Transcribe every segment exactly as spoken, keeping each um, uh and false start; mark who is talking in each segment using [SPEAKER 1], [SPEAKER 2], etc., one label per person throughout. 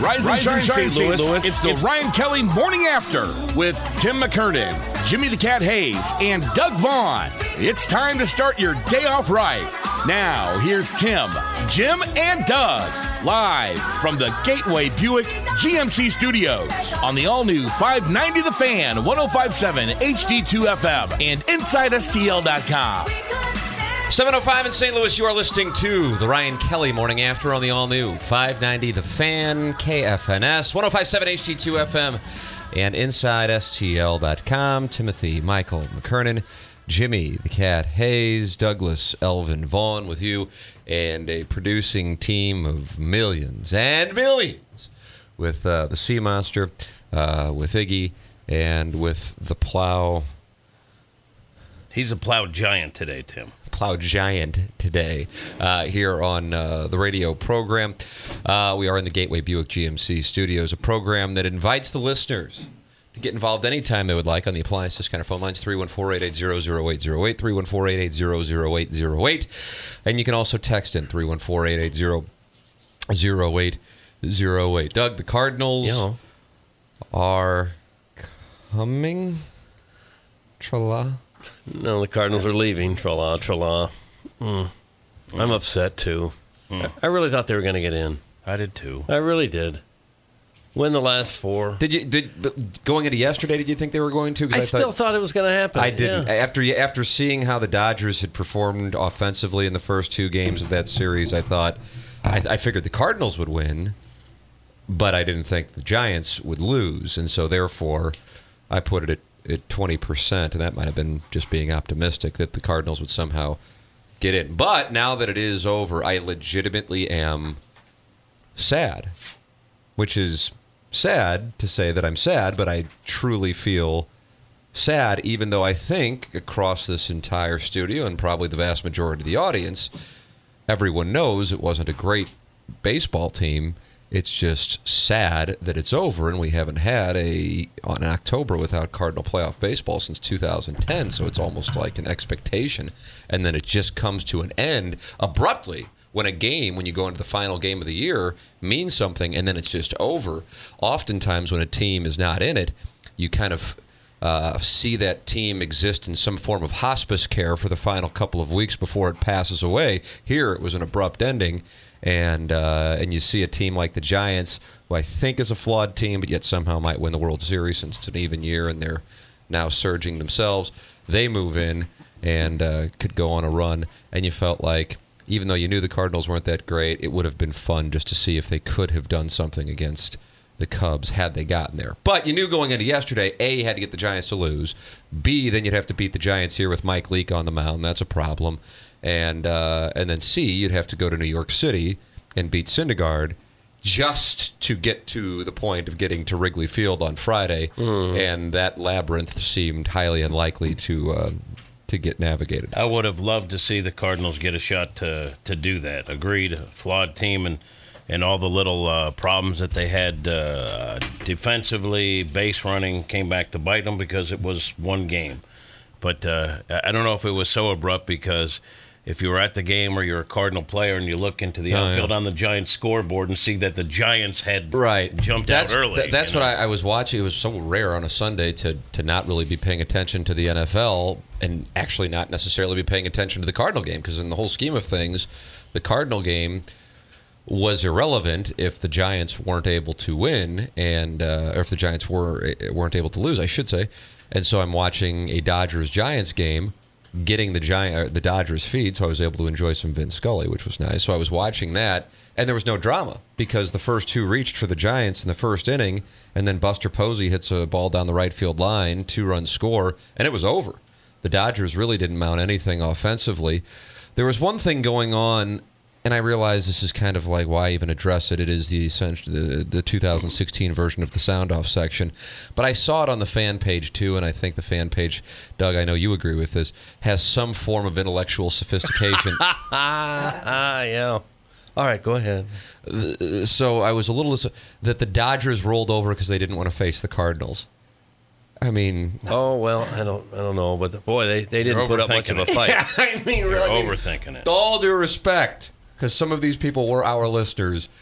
[SPEAKER 1] Rise, Rise and shine, Saint Louis. Louis. It's the it's Ryan Kelly Morning After with Tim McKernan, Jimmy the Cat Hayes, and Doug Vaughn. It's time to start your day off right. Now, here's Tim, Jim, and Doug, live from the Gateway Buick G M C Studios on the all-new five ninety The Fan, one oh five point seven H D two F M, and inside S T L dot com.
[SPEAKER 2] seven oh five in Saint Louis, you are listening to the Ryan Kelly Morning After on the all-new five ninety The Fan, K F N S, one oh five point seven H D two F M, and inside S T L dot com. Timothy Michael McKernan, Jimmy the Cat Hayes, Douglas Elvin Vaughn with you, and a producing team of millions and millions with uh, the Sea Monster, uh, with Iggy, and with the Plow.
[SPEAKER 3] He's a Plow Giant today, Tim.
[SPEAKER 2] Plow Giant today uh, here on uh, the radio program. Uh, we are in the Gateway Buick G M C Studios, a program that invites the listeners to get involved anytime they would like on the appliance discounter phone lines, three one four, eight eight zero, zero eight zero eight, three one four, eight eight zero, zero eight zero eight. And you can also text in three one four, eight eight zero, zero eight zero eight. Doug, the Cardinals yeah. are coming? Tra-la?
[SPEAKER 3] No, the Cardinals are leaving. Tra-la, tra-la. Mm. I'm upset, too. Mm. I really thought they were going to get in. I did, too. I really did. Win the last four.
[SPEAKER 2] Did you did going into yesterday? Did you think they were going to?
[SPEAKER 3] I, I still thought, thought it was going to happen.
[SPEAKER 2] I didn't.
[SPEAKER 3] Yeah.
[SPEAKER 2] After after seeing how the Dodgers had performed offensively in the first two games of that series, I thought I, I figured the Cardinals would win, but I didn't think the Giants would lose, and so therefore I put it at, at twenty percent, and that might have been just being optimistic that the Cardinals would somehow get in. But now that it is over, I legitimately am sad, which is sad to say that I'm sad, but I truly feel sad, even though I think across this entire studio and probably the vast majority of the audience, everyone knows it wasn't a great baseball team. It's just sad that it's over, and we haven't had a an October without Cardinal playoff baseball since two thousand ten, so it's almost like an expectation, and then it just comes to an end abruptly. When a game, when you go into the final game of the year, means something, and then it's just over. Oftentimes when a team is not in it, you kind of uh, see that team exist in some form of hospice care for the final couple of weeks before it passes away. Here, it was an abrupt ending, and uh, and you see a team like the Giants, who I think is a flawed team, but yet somehow might win the World Series since it's an even year, and they're now surging themselves. They move in and uh, could go on a run, and you felt like, even though you knew the Cardinals weren't that great, it would have been fun just to see if they could have done something against the Cubs had they gotten there. But you knew going into yesterday, A, you had to get the Giants to lose. B, then you'd have to beat the Giants here with Mike Leake on the mound. That's a problem. And uh, and then C, you'd have to go to New York City and beat Syndergaard just to get to the point of getting to Wrigley Field on Friday. Mm. And that labyrinth seemed highly unlikely to... Uh, to get navigated.
[SPEAKER 3] I would have loved to see the Cardinals get a shot to to do that. Agreed, a flawed team and and all the little uh, problems that they had uh, defensively, base running came back to bite them because it was one game. But uh, I don't know if it was so abrupt, because if you were at the game or you're a Cardinal player and you look into the oh, outfield yeah. on the Giants scoreboard and see that the Giants had
[SPEAKER 2] right.
[SPEAKER 3] jumped
[SPEAKER 2] that's,
[SPEAKER 3] out early.
[SPEAKER 2] Th- that's what I, I was watching. It was so rare on a Sunday to, to not really be paying attention to the N F L and actually not necessarily be paying attention to the Cardinal game, because in the whole scheme of things, the Cardinal game was irrelevant if the Giants weren't able to win, and uh, or if the Giants were, weren't able to lose, I should say. And so I'm watching a Dodgers-Giants game, getting the Giant, the Dodgers feed, so I was able to enjoy some Vin Scully, which was nice. So I was watching that, and there was no drama, because the first two reached for the Giants in the first inning, and then Buster Posey hits a ball down the right field line, two-run score, and it was over. The Dodgers really didn't mount anything offensively. There was one thing going on, and I realize this is kind of like, why even address it? It is the the, the two thousand sixteen version of the sound off section. But I saw it on the fan page too, and I think the fan page, Doug, I know you agree with this, has some form of intellectual sophistication.
[SPEAKER 3] Ah, yeah. All right, go ahead.
[SPEAKER 2] So I was a little that the Dodgers rolled over because they didn't want to face the Cardinals. I mean,
[SPEAKER 3] oh well, I don't, I don't know, but boy, they, they didn't put up much of a fight.
[SPEAKER 2] Yeah, I mean,
[SPEAKER 3] You're
[SPEAKER 2] really,
[SPEAKER 3] overthinking it.
[SPEAKER 2] With all due respect, because some of these people were our listeners,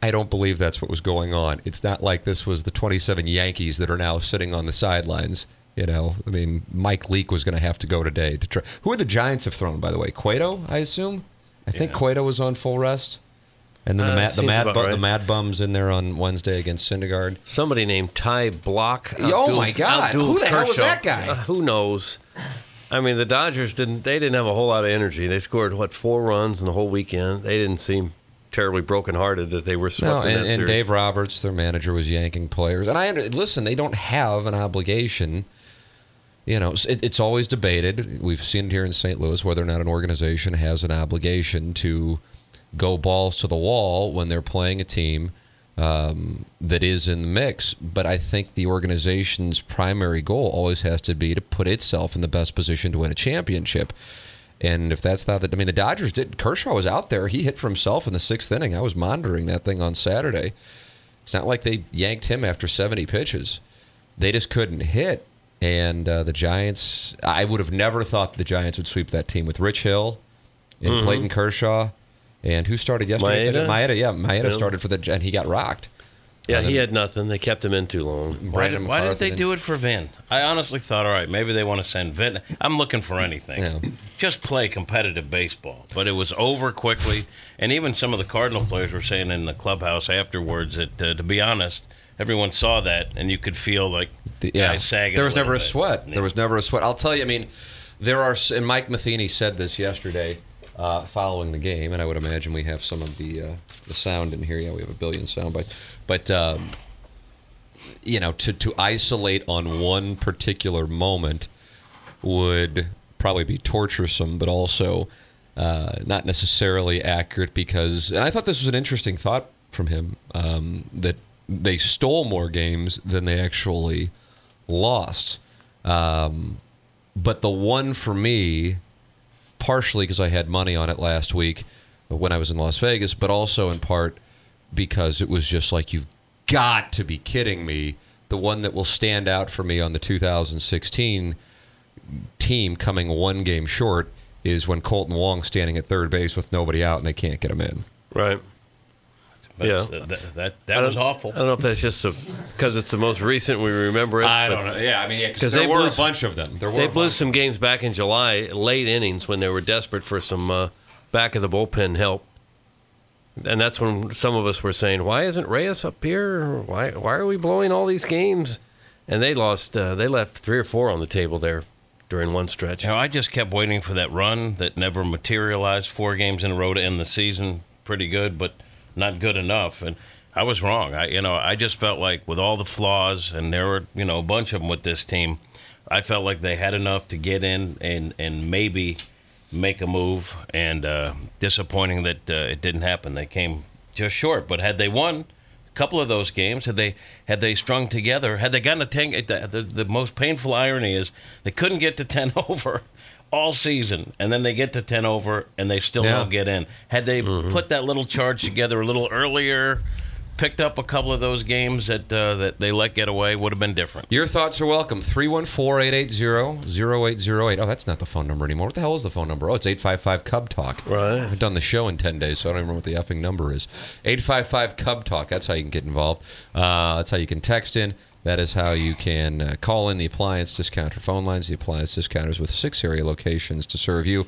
[SPEAKER 2] I don't believe that's what was going on. It's not like this was the twenty-seven Yankees that are now sitting on the sidelines. You know, I mean, Mike Leake was going to have to go today to try. Who are the Giants have thrown, by the way? Cueto, I assume. I think yeah. Cueto was on full rest. And then the, uh, Mad, the, Mad, bu- right. the Mad Bums in there on Wednesday against Syndergaard.
[SPEAKER 4] Somebody named Ty Block.
[SPEAKER 2] Abdul, oh, my God.
[SPEAKER 4] Abdul
[SPEAKER 2] Who the
[SPEAKER 4] Kershaw.
[SPEAKER 2] hell was that guy?
[SPEAKER 4] Uh, who knows? I mean, the Dodgers didn't. They didn't have a whole lot of energy. They scored, what, four runs in the whole weekend. They didn't seem terribly brokenhearted that they were swept
[SPEAKER 2] no,
[SPEAKER 4] in
[SPEAKER 2] and,
[SPEAKER 4] that series.
[SPEAKER 2] and Dave Roberts, their manager, was yanking players. And I listen, they don't have an obligation. You know, it, it's always debated. We've seen it here in Saint Louis whether or not an organization has an obligation to go balls to the wall when they're playing a team um, that is in the mix. But I think the organization's primary goal always has to be to put itself in the best position to win a championship. And if that's not that, I mean, the Dodgers did. Kershaw was out there. He hit for himself in the sixth inning. I was monitoring that thing on Saturday. It's not like they yanked him after seventy pitches. They just couldn't hit. And uh, the Giants, I would have never thought the Giants would sweep that team with Rich Hill and mm-hmm. Clayton Kershaw. And who started yesterday?
[SPEAKER 4] Maeda?
[SPEAKER 2] Maeda, yeah. Maeda
[SPEAKER 4] yeah.
[SPEAKER 2] started for the, and he got rocked.
[SPEAKER 4] Yeah, he had nothing. They kept him in too long.
[SPEAKER 3] Why did, why did they do it for Vin? I honestly thought, all right, maybe they want to send Vin. I'm looking for anything. Yeah. Just play competitive baseball. But it was over quickly. And even some of the Cardinal players were saying in the clubhouse afterwards that, uh, to be honest, everyone saw that, and you could feel like the, yeah. guys sagging.
[SPEAKER 2] There was
[SPEAKER 3] a
[SPEAKER 2] never a
[SPEAKER 3] bit.
[SPEAKER 2] sweat.
[SPEAKER 3] Yeah.
[SPEAKER 2] There was never a sweat. I'll tell you, I mean, there are, and Mike Matheny said this yesterday uh, following the game, and I would imagine we have some of the uh, the sound in here. Yeah, we have a billion sound bites. But, um, you know, to, to isolate on one particular moment would probably be torturesome, but also uh, not necessarily accurate because, and I thought this was an interesting thought from him, um, that they stole more games than they actually lost. Um, but the one for me, partially because I had money on it last week when I was in Las Vegas, but also in part because it was just like, you've got to be kidding me. The one that will stand out for me on the two thousand sixteen team coming one game short is when Colton Wong's standing at third base with nobody out and they can't get him in.
[SPEAKER 4] Right.
[SPEAKER 3] But
[SPEAKER 4] yeah,
[SPEAKER 3] that that, that was awful.
[SPEAKER 4] I don't know if that's just because it's the most recent we remember it.
[SPEAKER 2] I don't know. Yeah, I mean, because yeah, there
[SPEAKER 4] they
[SPEAKER 2] were
[SPEAKER 4] blew,
[SPEAKER 2] a bunch of them. There were
[SPEAKER 4] they blew some games back in July, late innings, when they were desperate for some uh, back of the bullpen help, and that's when some of us were saying, "Why isn't Reyes up here? Why why are we blowing all these games?" And they lost. Uh, they left three or four on the table there during one stretch.
[SPEAKER 3] You know, I just kept waiting for that run that never materialized. Four games in a row to end the season, pretty good, but not good enough. And I was wrong. I, you know, I just felt like with all the flaws, and there were, you know, a bunch of them with this team, I felt like they had enough to get in and, and maybe make a move. And uh, disappointing that uh, it didn't happen. They came just short. But had they won a couple of those games, had they had they strung together, had they gotten a ten, the, the, the most painful irony is they couldn't get to ten over all season, and then they get to ten over, and they still yeah. don't get in. Had they mm-hmm. put that little charge together a little earlier, picked up a couple of those games that uh, that they let get away, would have been different.
[SPEAKER 2] Your thoughts are welcome. three one four, eight eight zero, zero eight zero eight. Oh, that's not the phone number anymore. What the hell is the phone number? Oh, it's eight five five C U B Talk.
[SPEAKER 4] Right.
[SPEAKER 2] I've done the show in ten days, so I don't even remember what the effing number is. eight five five C U B Talk. That's how you can get involved. Uh, that's how you can text in. That is how you can uh, call in the appliance discounter phone lines, the appliance discounters with six area locations to serve you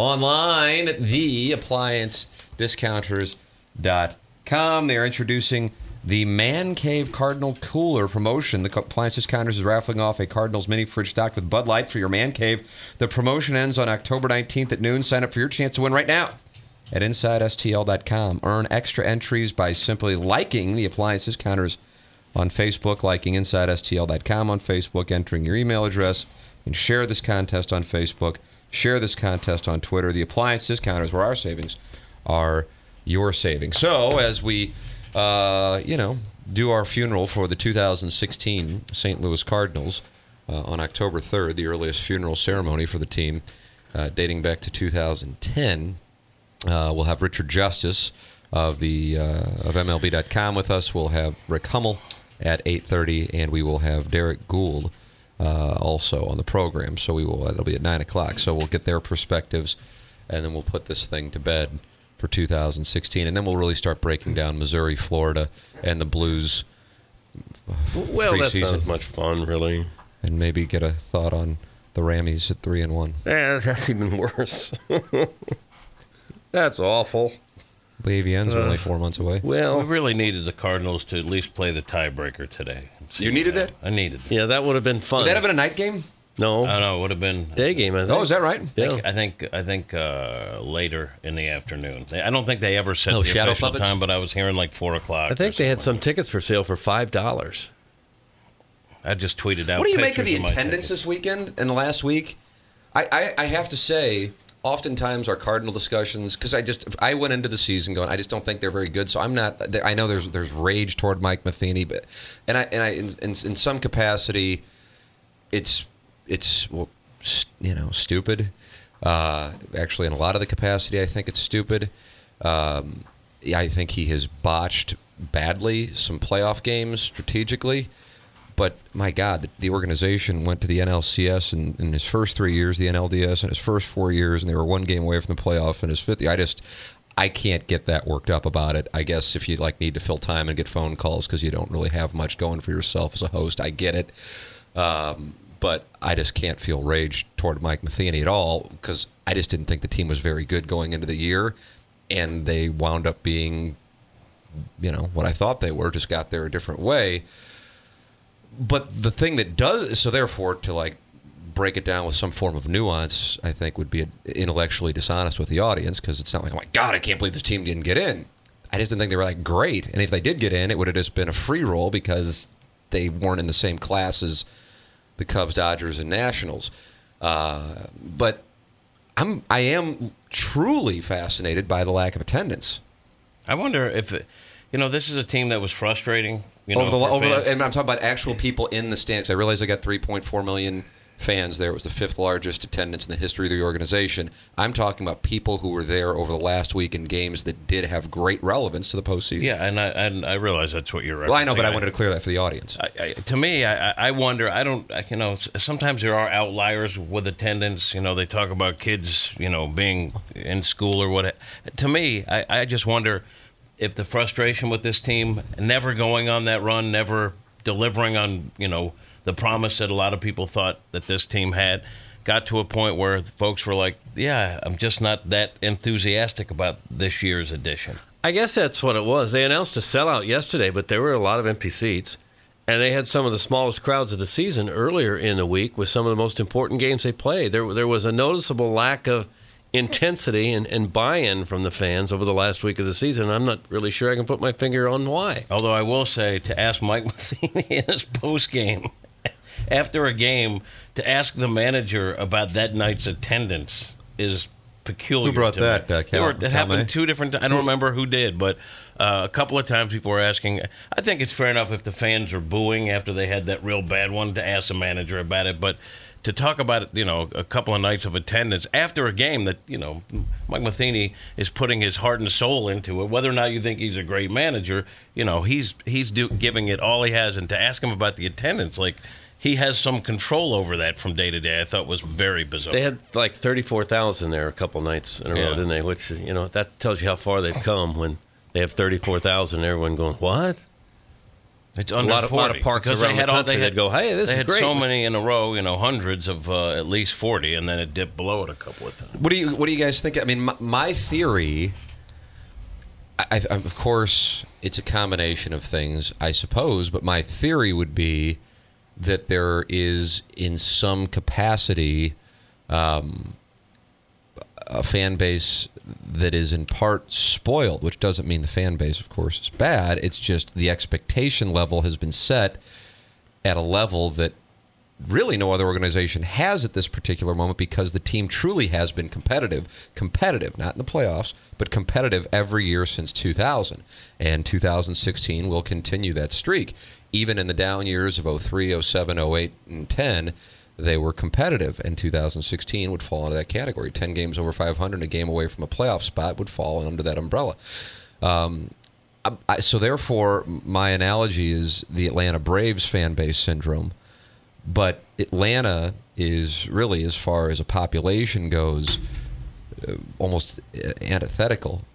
[SPEAKER 2] online at the appliance discounters dot com. They are introducing the Man Cave Cardinal Cooler promotion. The appliance discounters is raffling off a Cardinals mini fridge stocked with Bud Light for your Man Cave. The promotion ends on October nineteenth at noon. Sign up for your chance to win right now at inside S T L dot com. Earn extra entries by simply liking the appliance discounters on Facebook, liking inside S T L dot com on Facebook, entering your email address, and share this contest on Facebook. Share this contest on Twitter. The appliance discounters, where our savings are your savings. So, as we, uh, you know, do our funeral for the two thousand sixteen Saint Louis Cardinals uh, on October third, the earliest funeral ceremony for the team, uh, dating back to two thousand ten, uh, we'll have Richard Justice of the uh, of M L B dot com with us. We'll have Rick Hummel at eight thirty, and we will have Derek Gould uh, also on the program. So we will. It'll be at nine o'clock. So we'll get their perspectives, and then we'll put this thing to bed for two thousand sixteen, and then we'll really start breaking down Missouri, Florida, and the Blues.
[SPEAKER 4] Well, that's not as much fun, really.
[SPEAKER 2] And maybe get a thought on the Rammies at three and one.
[SPEAKER 4] Eh, that's even worse. That's awful.
[SPEAKER 2] The A V Ns are uh, only four months away.
[SPEAKER 3] Well, we really needed the Cardinals to at least play the tiebreaker today.
[SPEAKER 2] You needed that?
[SPEAKER 3] I needed it.
[SPEAKER 4] Yeah, that would have been fun.
[SPEAKER 2] Would that have been a night game?
[SPEAKER 4] No.
[SPEAKER 3] I don't know. It would have been
[SPEAKER 4] day game, I think.
[SPEAKER 2] Oh, is that right?
[SPEAKER 3] Yeah. I think I think, I think uh, later in the afternoon. I don't think they ever set
[SPEAKER 2] oh,
[SPEAKER 3] the
[SPEAKER 2] shadow
[SPEAKER 3] official
[SPEAKER 2] puppets?
[SPEAKER 3] time, but I was hearing like four o'clock.
[SPEAKER 4] I think they had some tickets for sale for five dollars.
[SPEAKER 3] I just tweeted out.
[SPEAKER 2] What do you make of the
[SPEAKER 3] of
[SPEAKER 2] attendance this weekend and last week? I, I, I have to say, oftentimes our Cardinal discussions, because I just I went into the season going, I just don't think they're very good. So I'm not. I know there's there's rage toward Mike Matheny, but and I and I in, in, in some capacity, it's it's well, you know stupid. Uh, actually, in a lot of the capacity, I think it's stupid. Um, I think he has botched badly some playoff games strategically. But, my God, the organization went to the N L C S in, in his first three years, the N L D S in his first four years, and they were one game away from the playoff in his fifth year. I just, I can't get that worked up about it. I guess if you like need to fill time and get phone calls because you don't really have much going for yourself as a host, I get it. Um, but I just can't feel rage toward Mike Matheny at all because I just didn't think the team was very good going into the year, and they wound up being, you know, what I thought they were, just got there a different way. But the thing that does, so therefore, to like break it down with some form of nuance, I think would be intellectually dishonest with the audience because it's not like, oh my God, I can't believe this team didn't get in. I just didn't think they were like great. And if they did get in, it would have just been a free roll because they weren't in the same class as the Cubs, Dodgers, and Nationals. Uh, but I'm, I am truly fascinated by the lack of attendance.
[SPEAKER 3] I wonder if, it, you know, this is a team that was frustrating. You know,
[SPEAKER 2] over the, over the, and I'm talking about actual people in the stands. I realize they got three point four million fans there. It was the fifth largest attendance in the history of the organization. I'm talking about people who were there over the last week in games that did have great relevance to the postseason.
[SPEAKER 3] Yeah, and I and I realize that's what you're referencing.
[SPEAKER 2] Well, I know, but I, I wanted to clear that for the audience.
[SPEAKER 3] I, I, to me, I, I wonder. I don't. I, you know, sometimes there are outliers with attendance. You know, they talk about kids, you know, being in school or what. To me, I, I just wonder if the frustration with this team never going on that run, never delivering on, you know, the promise that a lot of people thought that this team had, got to a point where folks were like, yeah, I'm just not that enthusiastic about this year's edition.
[SPEAKER 4] I guess that's what it was. They announced a sellout yesterday, but there were a lot of empty seats. And they had some of the smallest crowds of the season earlier in the week with some of the most important games they played. There, there was a noticeable lack of intensity and, and buy-in from the fans over the last week of the season. I'm not really sure I can put my finger on why.
[SPEAKER 3] Although I will say, to ask Mike Matheny in his post-game, after a game, to ask the manager about that night's attendance is peculiar.
[SPEAKER 2] Who brought
[SPEAKER 3] to
[SPEAKER 2] that?
[SPEAKER 3] Me.
[SPEAKER 2] Uh, Cal,
[SPEAKER 3] were, it happened two different. I don't remember who did, but uh, a couple of times people were asking. I think it's fair enough if the fans are booing after they had that real bad one to ask the manager about it, but to talk about it, you know, a couple of nights of attendance after a game that, you know, Mike Matheny is putting his heart and soul into it. Whether or not you think he's a great manager, you know, he's he's do, giving it all he has, and to ask him about the attendance, like he has some control over that from day to day, I thought was very bizarre.
[SPEAKER 4] They had like thirty-four thousand there a couple nights in a
[SPEAKER 3] yeah.
[SPEAKER 4] row, didn't they? Which, you know, that tells you how far they've come when they have thirty-four thousand and everyone going, what?
[SPEAKER 3] It's under
[SPEAKER 4] a lot of,
[SPEAKER 3] forty.
[SPEAKER 4] lot of parks
[SPEAKER 3] because
[SPEAKER 4] around
[SPEAKER 3] they had
[SPEAKER 4] the country
[SPEAKER 3] all, they had,
[SPEAKER 4] go, hey, this
[SPEAKER 3] they
[SPEAKER 4] is
[SPEAKER 3] had
[SPEAKER 4] great.
[SPEAKER 3] so many in a row, you know, hundreds of uh, at least forty, and then it dipped below it a couple of times.
[SPEAKER 2] What do you What do you guys think? I mean, my, my theory, I, I, of course, it's a combination of things, I suppose, but my theory would be that there is, in some capacity, um, a fan base that is in part spoiled, which doesn't mean the fan base, of course, is bad. It's just the expectation level has been set at a level that really no other organization has at this particular moment because the team truly has been competitive, competitive, not in the playoffs, but competitive every year since two thousand. And two thousand sixteen will continue that streak. Even in the down years of oh three, oh seven, oh eight, and ten, they were competitive, and two thousand sixteen would fall into that category. ten games over five hundred, a game away from a playoff spot would fall under that umbrella. Um, I, I, so therefore, my analogy is the Atlanta Braves fan base syndrome. But Atlanta is really, as far as a population goes, uh, almost antithetical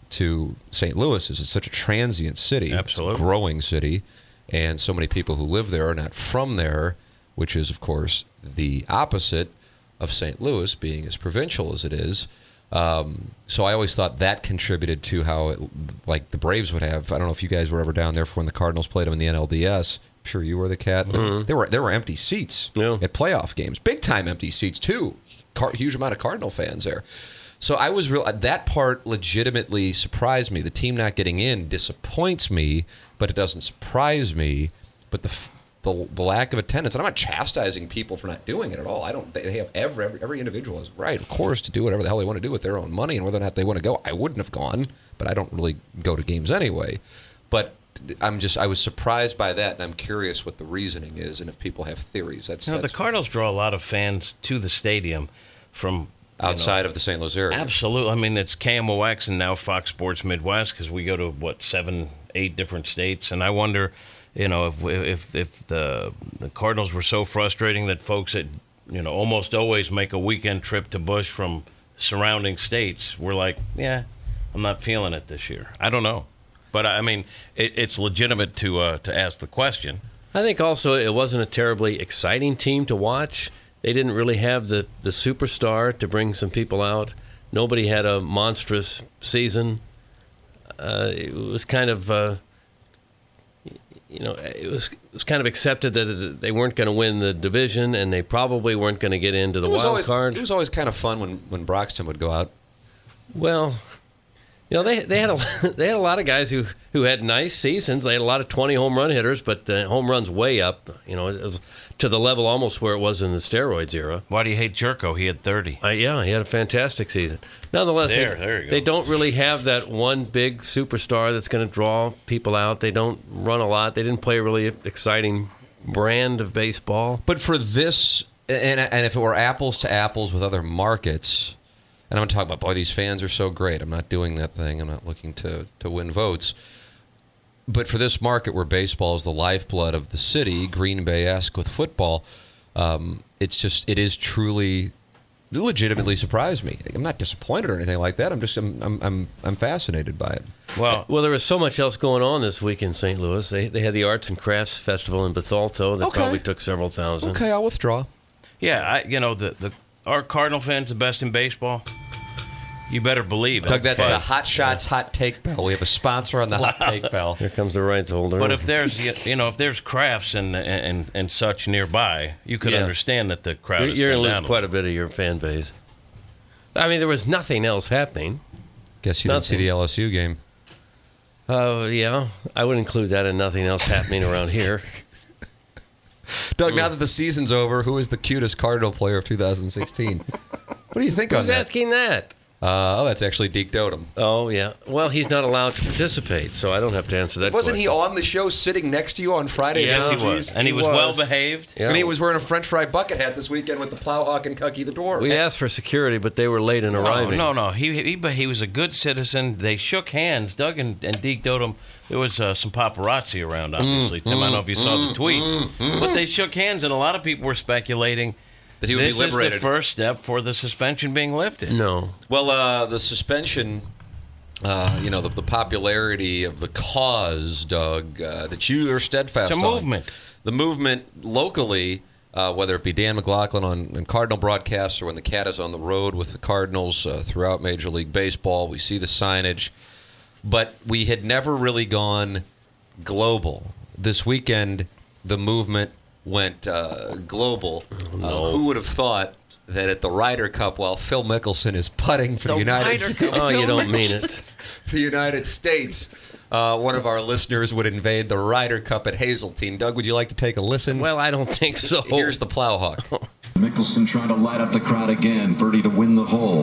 [SPEAKER 2] to Saint Louis is it's such a transient city.
[SPEAKER 3] Absolutely.
[SPEAKER 2] It's a growing city, and so many people who live there are not from there, which is, of course, the opposite of Saint Louis being as provincial as it is. Um, so I always thought that contributed to how, it, like, the Braves would have. I don't know if you guys were ever down there for when the Cardinals played them in the N L D S. I'm sure you were, the cat. Mm-hmm. There were there were empty seats
[SPEAKER 4] yeah.
[SPEAKER 2] at playoff games, big time empty seats too. Car- huge amount of Cardinal fans there. So I was real. That part legitimately surprised me. The team not getting in disappoints me, but it doesn't surprise me. But the the, the lack of attendance, and I'm not chastising people for not doing it at all. I don't. They have every every, every individual has right, of course, to do whatever the hell they want to do with their own money, and whether or not they want to go. I wouldn't have gone, but I don't really go to games anyway. But I'm just I was surprised by that, and I'm curious what the reasoning is, and if people have theories. That's,
[SPEAKER 3] you know,
[SPEAKER 2] that's
[SPEAKER 3] the Cardinals draw a lot of fans to the stadium from
[SPEAKER 2] outside
[SPEAKER 3] you know,
[SPEAKER 2] of the Saint Louis area.
[SPEAKER 3] Absolutely. I mean, it's K M O X and now Fox Sports Midwest because we go to, what, seven, eight different states. And I wonder, you know, if if, if the, the Cardinals were so frustrating that folks that, you know, almost always make a weekend trip to Busch from surrounding states were like, yeah, I'm not feeling it this year. I don't know. But, I mean, it, it's legitimate to uh, to ask the question.
[SPEAKER 4] I think also it wasn't a terribly exciting team to watch. They didn't really have the, the superstar to bring some people out. Nobody had a monstrous season. Uh, it was kind of, uh, you know, it was it was kind of accepted that they weren't going to win the division, and they probably weren't going to get into the wild
[SPEAKER 2] always,
[SPEAKER 4] card.
[SPEAKER 2] It was always kind of fun when, when Broxton would go out.
[SPEAKER 4] Well, you know, they they had a they had a lot of guys who, who had nice seasons. They had a lot of twenty home run hitters, but the home runs way up. You know, it was to the level almost where it was in the steroids era.
[SPEAKER 3] Why do you hate Jerko? He had thirty.
[SPEAKER 4] Uh, yeah, he had a fantastic season. Nonetheless,
[SPEAKER 3] there,
[SPEAKER 4] they,
[SPEAKER 3] there you go.
[SPEAKER 4] they don't really have that one big superstar that's going to draw people out. They don't run a lot. They didn't play a really exciting brand of baseball.
[SPEAKER 2] But for this, and and if it were apples to apples with other markets. And I'm going to talk about, boy, these fans are so great. I'm not doing that thing. I'm not looking to, to win votes. But for this market where baseball is the lifeblood of the city, Green Bay-esque with football, um, it's just, it is truly, legitimately surprised me. I'm not disappointed or anything like that. I'm just, I'm, I'm, I'm, I'm fascinated by it.
[SPEAKER 3] Well,
[SPEAKER 4] well, there was so much else going on this week in Saint Louis. They they had the Arts and Crafts Festival in Bethalto that
[SPEAKER 2] Okay.
[SPEAKER 4] probably took several thousand.
[SPEAKER 2] Okay, I'll withdraw.
[SPEAKER 3] yeah, I, you know, the, the our Cardinal fans the best in baseball. You better believe it.
[SPEAKER 2] Doug, that's
[SPEAKER 3] But-
[SPEAKER 2] the Hot Shots Hot Take Bell. We have a sponsor on the Hot Take Bell.
[SPEAKER 4] Here comes the rights holder.
[SPEAKER 3] But if there's you know if there's crafts and and, and such nearby, you could
[SPEAKER 4] Yeah.
[SPEAKER 3] understand that the crowd
[SPEAKER 4] you're,
[SPEAKER 3] is
[SPEAKER 4] you're
[SPEAKER 3] thinned
[SPEAKER 4] going to
[SPEAKER 3] down
[SPEAKER 4] lose
[SPEAKER 3] a
[SPEAKER 4] quite a bit of your fan base. I mean, there was nothing else happening.
[SPEAKER 2] Guess you didn't see
[SPEAKER 4] Nothing.
[SPEAKER 2] the L S U game.
[SPEAKER 4] Oh, yeah. I would include that in nothing else happening around here.
[SPEAKER 2] Doug, now that the season's over, who is the cutest Cardinal player of two thousand sixteen? What do you think on
[SPEAKER 4] Who's
[SPEAKER 2] that?
[SPEAKER 4] asking that?
[SPEAKER 2] Uh, oh, that's actually Deke Dotem.
[SPEAKER 4] Oh, yeah. Well, he's not allowed to participate, so I don't have to answer that
[SPEAKER 2] Wasn't he
[SPEAKER 4] question.
[SPEAKER 2] on the show sitting next to you on Friday?
[SPEAKER 3] Yes,
[SPEAKER 2] night?
[SPEAKER 3] he was, and he,
[SPEAKER 4] he
[SPEAKER 3] was,
[SPEAKER 4] was.
[SPEAKER 3] well behaved.
[SPEAKER 4] Yeah.
[SPEAKER 2] And he was wearing a French fry bucket hat this weekend with the Plowhawk and Cucky the Dwarf.
[SPEAKER 4] We asked for security, but they were late in
[SPEAKER 3] No,
[SPEAKER 4] arriving.
[SPEAKER 3] no, no. He, he but he was a good citizen. They shook hands. Doug and, and Deke Dotem. There was uh, some paparazzi around, obviously. Tim, I don't know if you saw the tweets, but they shook hands, and a lot of people were speculating
[SPEAKER 2] That he would be
[SPEAKER 3] this
[SPEAKER 2] liberated.
[SPEAKER 3] is the first step for the suspension being lifted.
[SPEAKER 4] No.
[SPEAKER 2] Well, uh, the suspension, uh, you know, the, the popularity of the cause, Doug, uh, that you are steadfast
[SPEAKER 3] It's a
[SPEAKER 2] on.
[SPEAKER 3] movement.
[SPEAKER 2] The movement locally, uh, whether it be Dan McLaughlin on, on Cardinal broadcasts or when the Cat is on the road with the Cardinals uh, throughout Major League Baseball, we see the signage. But we had never really gone global. This weekend, the movement went uh, global. Uh, who would have thought that at the Ryder Cup, while Phil Mickelson is putting for the,
[SPEAKER 3] The
[SPEAKER 2] United
[SPEAKER 3] Ryder
[SPEAKER 2] States,
[SPEAKER 3] Cup.
[SPEAKER 4] Oh, you don't mean it.
[SPEAKER 2] the United States, uh, one of our listeners would invade the Ryder Cup at Hazeltine. Doug, would you like to take a listen?
[SPEAKER 4] Well, I don't think so.
[SPEAKER 2] Here's the Plowhawk.
[SPEAKER 5] Mickelson trying to light up the crowd again. Birdie to win the hole.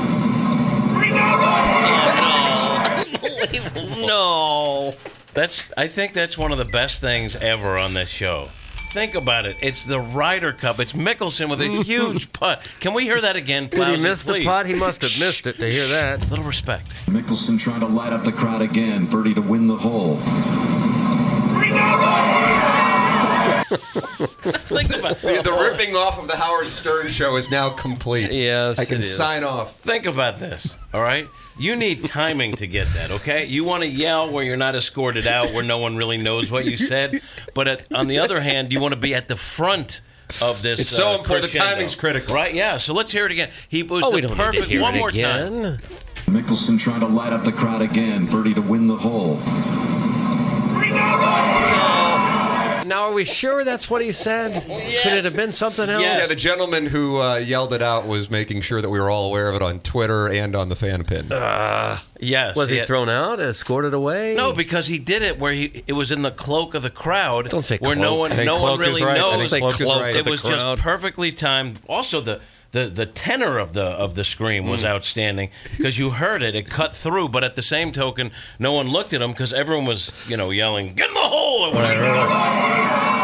[SPEAKER 4] No.
[SPEAKER 3] That's. I think that's one of the best things ever on this show. Think about it. It's the Ryder Cup. It's Mickelson with a huge putt. Can we hear that again,
[SPEAKER 4] Did he
[SPEAKER 3] Plowsy,
[SPEAKER 4] miss the
[SPEAKER 3] please?
[SPEAKER 4] putt? He must have missed it to hear that.
[SPEAKER 3] Little respect.
[SPEAKER 5] Mickelson trying to light up the crowd again. Birdie to win the hole.
[SPEAKER 3] Think about
[SPEAKER 2] The, the ripping off of the Howard Stern show is now complete.
[SPEAKER 4] Yes,
[SPEAKER 2] I can
[SPEAKER 4] it is.
[SPEAKER 2] sign off.
[SPEAKER 3] Think about this, all right? You need timing to get that, okay? You want to yell where you're not escorted out, where no one really knows what you said. But at, on the other hand, you want to be at the front of this.
[SPEAKER 2] It's so
[SPEAKER 3] uh,
[SPEAKER 2] important. The
[SPEAKER 3] crescendo.
[SPEAKER 2] timing's critical.
[SPEAKER 3] Right, yeah. So let's hear it again. He was
[SPEAKER 4] Oh, we
[SPEAKER 3] the
[SPEAKER 4] don't need
[SPEAKER 3] perfect,
[SPEAKER 4] to hear
[SPEAKER 3] one
[SPEAKER 4] it
[SPEAKER 3] more time.
[SPEAKER 4] again.
[SPEAKER 5] Mickelson trying to light up the crowd again. Birdie to win the hole.
[SPEAKER 4] Now, are we sure that's what he said?
[SPEAKER 3] Yes.
[SPEAKER 4] Could it have been something else?
[SPEAKER 3] Yes.
[SPEAKER 2] Yeah, the gentleman who uh, yelled it out was making sure that we were all aware of it on Twitter and on the fan pin.
[SPEAKER 3] Yes.
[SPEAKER 4] Was he
[SPEAKER 3] yeah.
[SPEAKER 4] thrown out, escorted away?
[SPEAKER 3] No, because he did it where he it was in the cloak of the crowd.
[SPEAKER 4] Don't say
[SPEAKER 3] where no
[SPEAKER 4] cloak.
[SPEAKER 3] one
[SPEAKER 2] I think
[SPEAKER 3] no
[SPEAKER 2] cloak
[SPEAKER 3] one really
[SPEAKER 2] is right. I
[SPEAKER 3] knows.
[SPEAKER 2] think
[SPEAKER 4] Say
[SPEAKER 2] cloak is
[SPEAKER 4] cloak
[SPEAKER 2] right.
[SPEAKER 4] of
[SPEAKER 3] It
[SPEAKER 4] the
[SPEAKER 3] was
[SPEAKER 4] crowd.
[SPEAKER 3] just perfectly timed. Also, the the the tenor of the of the scream was outstanding because you heard it. It cut through, but at the same token, no one looked at him because everyone was you know yelling, "Get in the hole!" or whatever.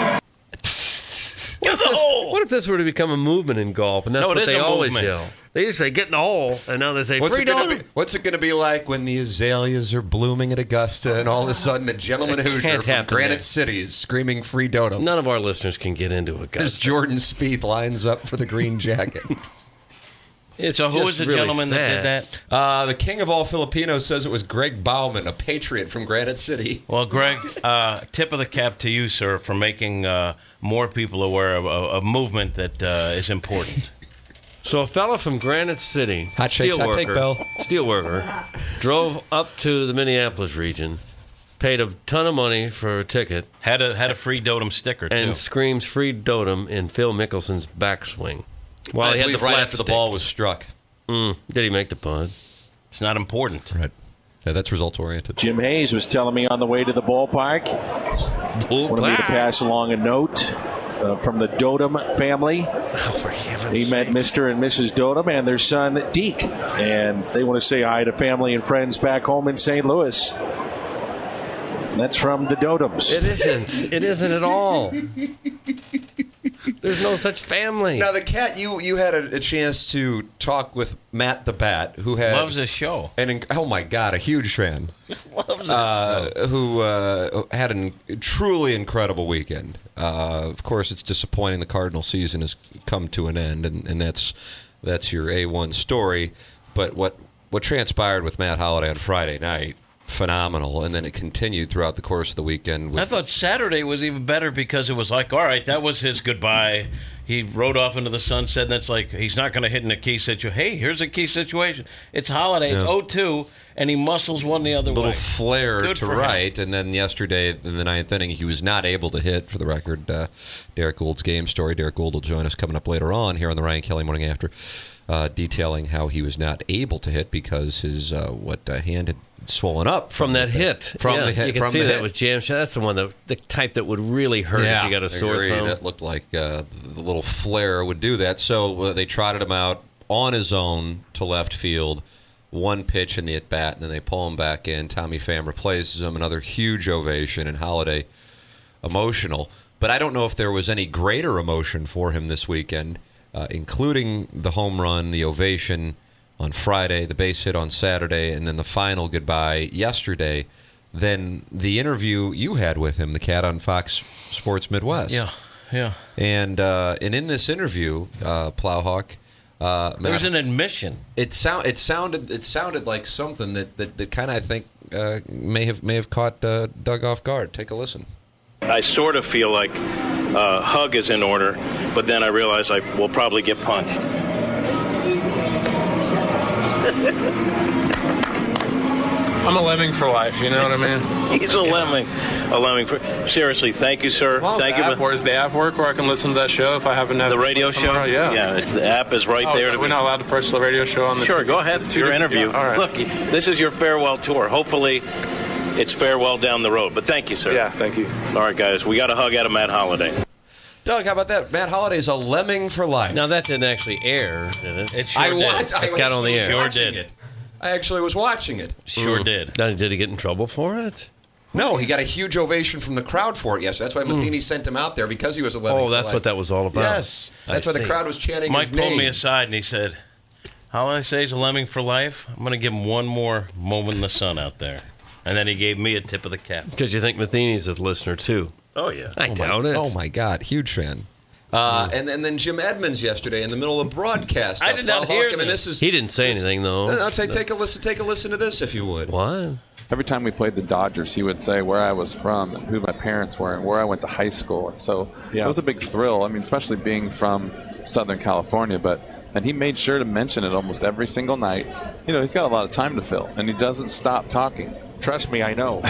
[SPEAKER 3] Get in the hole!
[SPEAKER 4] What if this were to become a movement in golf, and that's
[SPEAKER 3] No, it
[SPEAKER 4] what
[SPEAKER 3] is
[SPEAKER 4] they
[SPEAKER 3] a
[SPEAKER 4] always
[SPEAKER 3] movement.
[SPEAKER 4] yell? They used to say, get in the hole, and now they say,
[SPEAKER 2] What's
[SPEAKER 4] free
[SPEAKER 2] it, gonna
[SPEAKER 4] dotum.
[SPEAKER 2] be, what's it gonna be like when the azaleas are blooming at Augusta and all of a sudden a gentleman
[SPEAKER 4] It
[SPEAKER 2] Hoosier
[SPEAKER 4] can't
[SPEAKER 2] from
[SPEAKER 4] happen
[SPEAKER 2] Granite
[SPEAKER 4] there.
[SPEAKER 2] City is screaming free dotum?
[SPEAKER 4] None of our listeners can get into it,
[SPEAKER 2] As
[SPEAKER 4] guys.
[SPEAKER 2] Jordan Spieth lines up for the green jacket.
[SPEAKER 4] It's
[SPEAKER 3] So who
[SPEAKER 4] just
[SPEAKER 3] was the
[SPEAKER 4] really
[SPEAKER 3] gentleman
[SPEAKER 4] sad.
[SPEAKER 3] that did that?
[SPEAKER 2] Uh, the king of all Filipinos says it was Greg Bauman, a patriot from Granite City.
[SPEAKER 3] Well, Greg, uh, tip of the cap to you, sir, for making uh, more people aware of a, a movement that uh, is important.
[SPEAKER 4] So a fella from Granite City,
[SPEAKER 2] Hot shake,
[SPEAKER 4] steel
[SPEAKER 2] hot take,
[SPEAKER 4] worker,
[SPEAKER 2] Bill.
[SPEAKER 4] steel worker, drove up to the Minneapolis region, paid a ton of money for a ticket,
[SPEAKER 3] Had a had a free Dotem sticker too.
[SPEAKER 4] and screams free dotum in Phil Mickelson's backswing. While
[SPEAKER 2] I
[SPEAKER 4] he had the
[SPEAKER 2] believe right
[SPEAKER 4] flat
[SPEAKER 2] after the
[SPEAKER 4] stick.
[SPEAKER 2] ball was struck.
[SPEAKER 4] Mm, did he make the putt?
[SPEAKER 3] It's not important.
[SPEAKER 2] Right. Yeah, that's results oriented.
[SPEAKER 6] Jim Hayes was telling me on the way to the ballpark. Wanted me to pass along a note uh, from the Dotem family.
[SPEAKER 4] Oh, for heaven's
[SPEAKER 6] He met
[SPEAKER 4] sakes.
[SPEAKER 6] Mister and Missus Dotem and their son Deke, and they want to say hi to family and friends back home in Saint Louis. That's from the Dotems.
[SPEAKER 4] It isn't. It isn't at all. There's no such family.
[SPEAKER 2] Now, the cat, you you had a, a chance to talk with Matt the Bat, who had
[SPEAKER 3] Loves this show.
[SPEAKER 2] an inc- oh my god, a huge fan,
[SPEAKER 3] Loves it.
[SPEAKER 2] uh, who uh, had a truly incredible weekend. Uh, of course, it's disappointing the Cardinal season has come to an end, and, and that's that's your A one story. But what what transpired with Matt Holliday on Friday night, phenomenal, and then it continued throughout the course of the weekend. With,
[SPEAKER 3] I thought Saturday was even better because it was like, all right, that was his goodbye. He rode off into the sunset, and that's like, he's not going to hit in a key situation. Hey, here's a key situation. It's Holiday. It's
[SPEAKER 2] Yeah.
[SPEAKER 3] oh two, and he muscles one the other
[SPEAKER 2] little
[SPEAKER 3] way.
[SPEAKER 2] flare
[SPEAKER 3] Good
[SPEAKER 2] to
[SPEAKER 3] for him.
[SPEAKER 2] right, and then yesterday in the ninth inning, he was not able to hit. For the record, uh, Derek Gould's game story. Derek Gould will join us coming up later on here on the Ryan Kelly Morning After, uh, detailing how he was not able to hit because his uh, what uh, hand had swollen up
[SPEAKER 4] From that
[SPEAKER 2] the,
[SPEAKER 4] hit.
[SPEAKER 2] From
[SPEAKER 4] yeah,
[SPEAKER 2] the hit,
[SPEAKER 4] you can
[SPEAKER 2] from
[SPEAKER 4] see
[SPEAKER 2] the
[SPEAKER 4] that
[SPEAKER 2] hit.
[SPEAKER 4] was jam shot. That's the one that the type that would really hurt
[SPEAKER 2] Yeah,
[SPEAKER 4] if you got a sore
[SPEAKER 2] agreed.
[SPEAKER 4] thumb.
[SPEAKER 2] That looked like uh, the little flare would do that. So uh, they trotted him out on his own to left field. One pitch in the at bat, and then they pull him back in. Tommy Pham replaces him. Another huge ovation, and Holiday emotional. But I don't know if there was any greater emotion for him this weekend, uh, including the home run, the ovation on Friday, the base hit on Saturday, and then the final goodbye yesterday, than the interview you had with him, the cat on Fox Sports Midwest.
[SPEAKER 3] Yeah, yeah.
[SPEAKER 2] And uh, and in this interview, uh, Plowhawk, uh,
[SPEAKER 3] There was an admission.
[SPEAKER 2] it sound it sounded it sounded like something that that, that kind of I think uh, may have may have caught uh, Doug off guard. Take a listen.
[SPEAKER 7] I sort of feel like uh, hug is in order, but then I realize I will probably get punched.
[SPEAKER 8] I'm a lemming for life, you know what I mean?
[SPEAKER 7] He's a lemming. A lemming. For, seriously, thank you, sir.
[SPEAKER 8] Well,
[SPEAKER 7] thank
[SPEAKER 8] the
[SPEAKER 7] you.
[SPEAKER 8] app, where's the app work where I can listen to that show if I happen to have
[SPEAKER 7] The radio
[SPEAKER 8] to
[SPEAKER 7] show?
[SPEAKER 8] somewhere? Yeah.
[SPEAKER 7] Yeah, the app is right
[SPEAKER 8] Oh,
[SPEAKER 7] there.
[SPEAKER 8] so
[SPEAKER 7] to
[SPEAKER 8] we're
[SPEAKER 7] be-
[SPEAKER 8] not allowed to purchase the radio show on the
[SPEAKER 7] Sure, go ahead.
[SPEAKER 8] It's two
[SPEAKER 7] Your
[SPEAKER 8] different-
[SPEAKER 7] interview.
[SPEAKER 8] yeah, all right.
[SPEAKER 7] Look, this is your farewell tour. Hopefully, it's farewell down the road. But thank you, sir.
[SPEAKER 8] Yeah, thank you.
[SPEAKER 7] All right, guys. We got a hug out of Matt Holliday.
[SPEAKER 2] Doug, how about that? Matt Holliday's a lemming for life.
[SPEAKER 4] Now that didn't actually air, did it?
[SPEAKER 3] It sure
[SPEAKER 2] I
[SPEAKER 3] did.
[SPEAKER 2] watched. I
[SPEAKER 4] It got on the
[SPEAKER 2] was
[SPEAKER 4] air.
[SPEAKER 3] Sure
[SPEAKER 2] watching
[SPEAKER 3] did.
[SPEAKER 2] it. I actually was watching it.
[SPEAKER 3] Sure did.
[SPEAKER 4] Now, did he get in trouble for it?
[SPEAKER 2] No, he got a huge ovation from the crowd for it yesterday. That's why Matheny sent him out there because he was a lemming.
[SPEAKER 4] Oh,
[SPEAKER 2] for
[SPEAKER 4] that's
[SPEAKER 2] life.
[SPEAKER 4] what that was all about.
[SPEAKER 2] Yes,
[SPEAKER 4] I
[SPEAKER 2] that's why the
[SPEAKER 4] see.
[SPEAKER 2] crowd was chanting
[SPEAKER 3] Mike
[SPEAKER 2] his
[SPEAKER 3] pulled
[SPEAKER 2] name.
[SPEAKER 3] me aside and he said, how will I say he's a lemming for life? I'm going to give him one more moment in the sun out there. And then he gave me a tip of the cap.
[SPEAKER 4] Because you think Matheny's a listener, too.
[SPEAKER 3] Oh, yeah.
[SPEAKER 4] I
[SPEAKER 2] oh
[SPEAKER 4] doubt
[SPEAKER 2] my,
[SPEAKER 4] it.
[SPEAKER 2] Oh, my God. Huge fan. Uh, and, and then Jim Edmonds yesterday in the middle of broadcast.
[SPEAKER 3] I did not hear
[SPEAKER 2] I mean, this. Is,
[SPEAKER 4] he didn't say
[SPEAKER 2] this,
[SPEAKER 4] anything, though.
[SPEAKER 2] I'll say, take a listen. Take a listen to this, if you would.
[SPEAKER 4] What?
[SPEAKER 9] Every time we played the Dodgers, he would say where I was from and who my parents were and where I went to high school. And so yeah. it was a big thrill. I mean, especially being from Southern California. But and he made sure to mention it almost every single night. You know, he's got a lot of time to fill, and he doesn't stop talking.
[SPEAKER 6] Trust me, I know.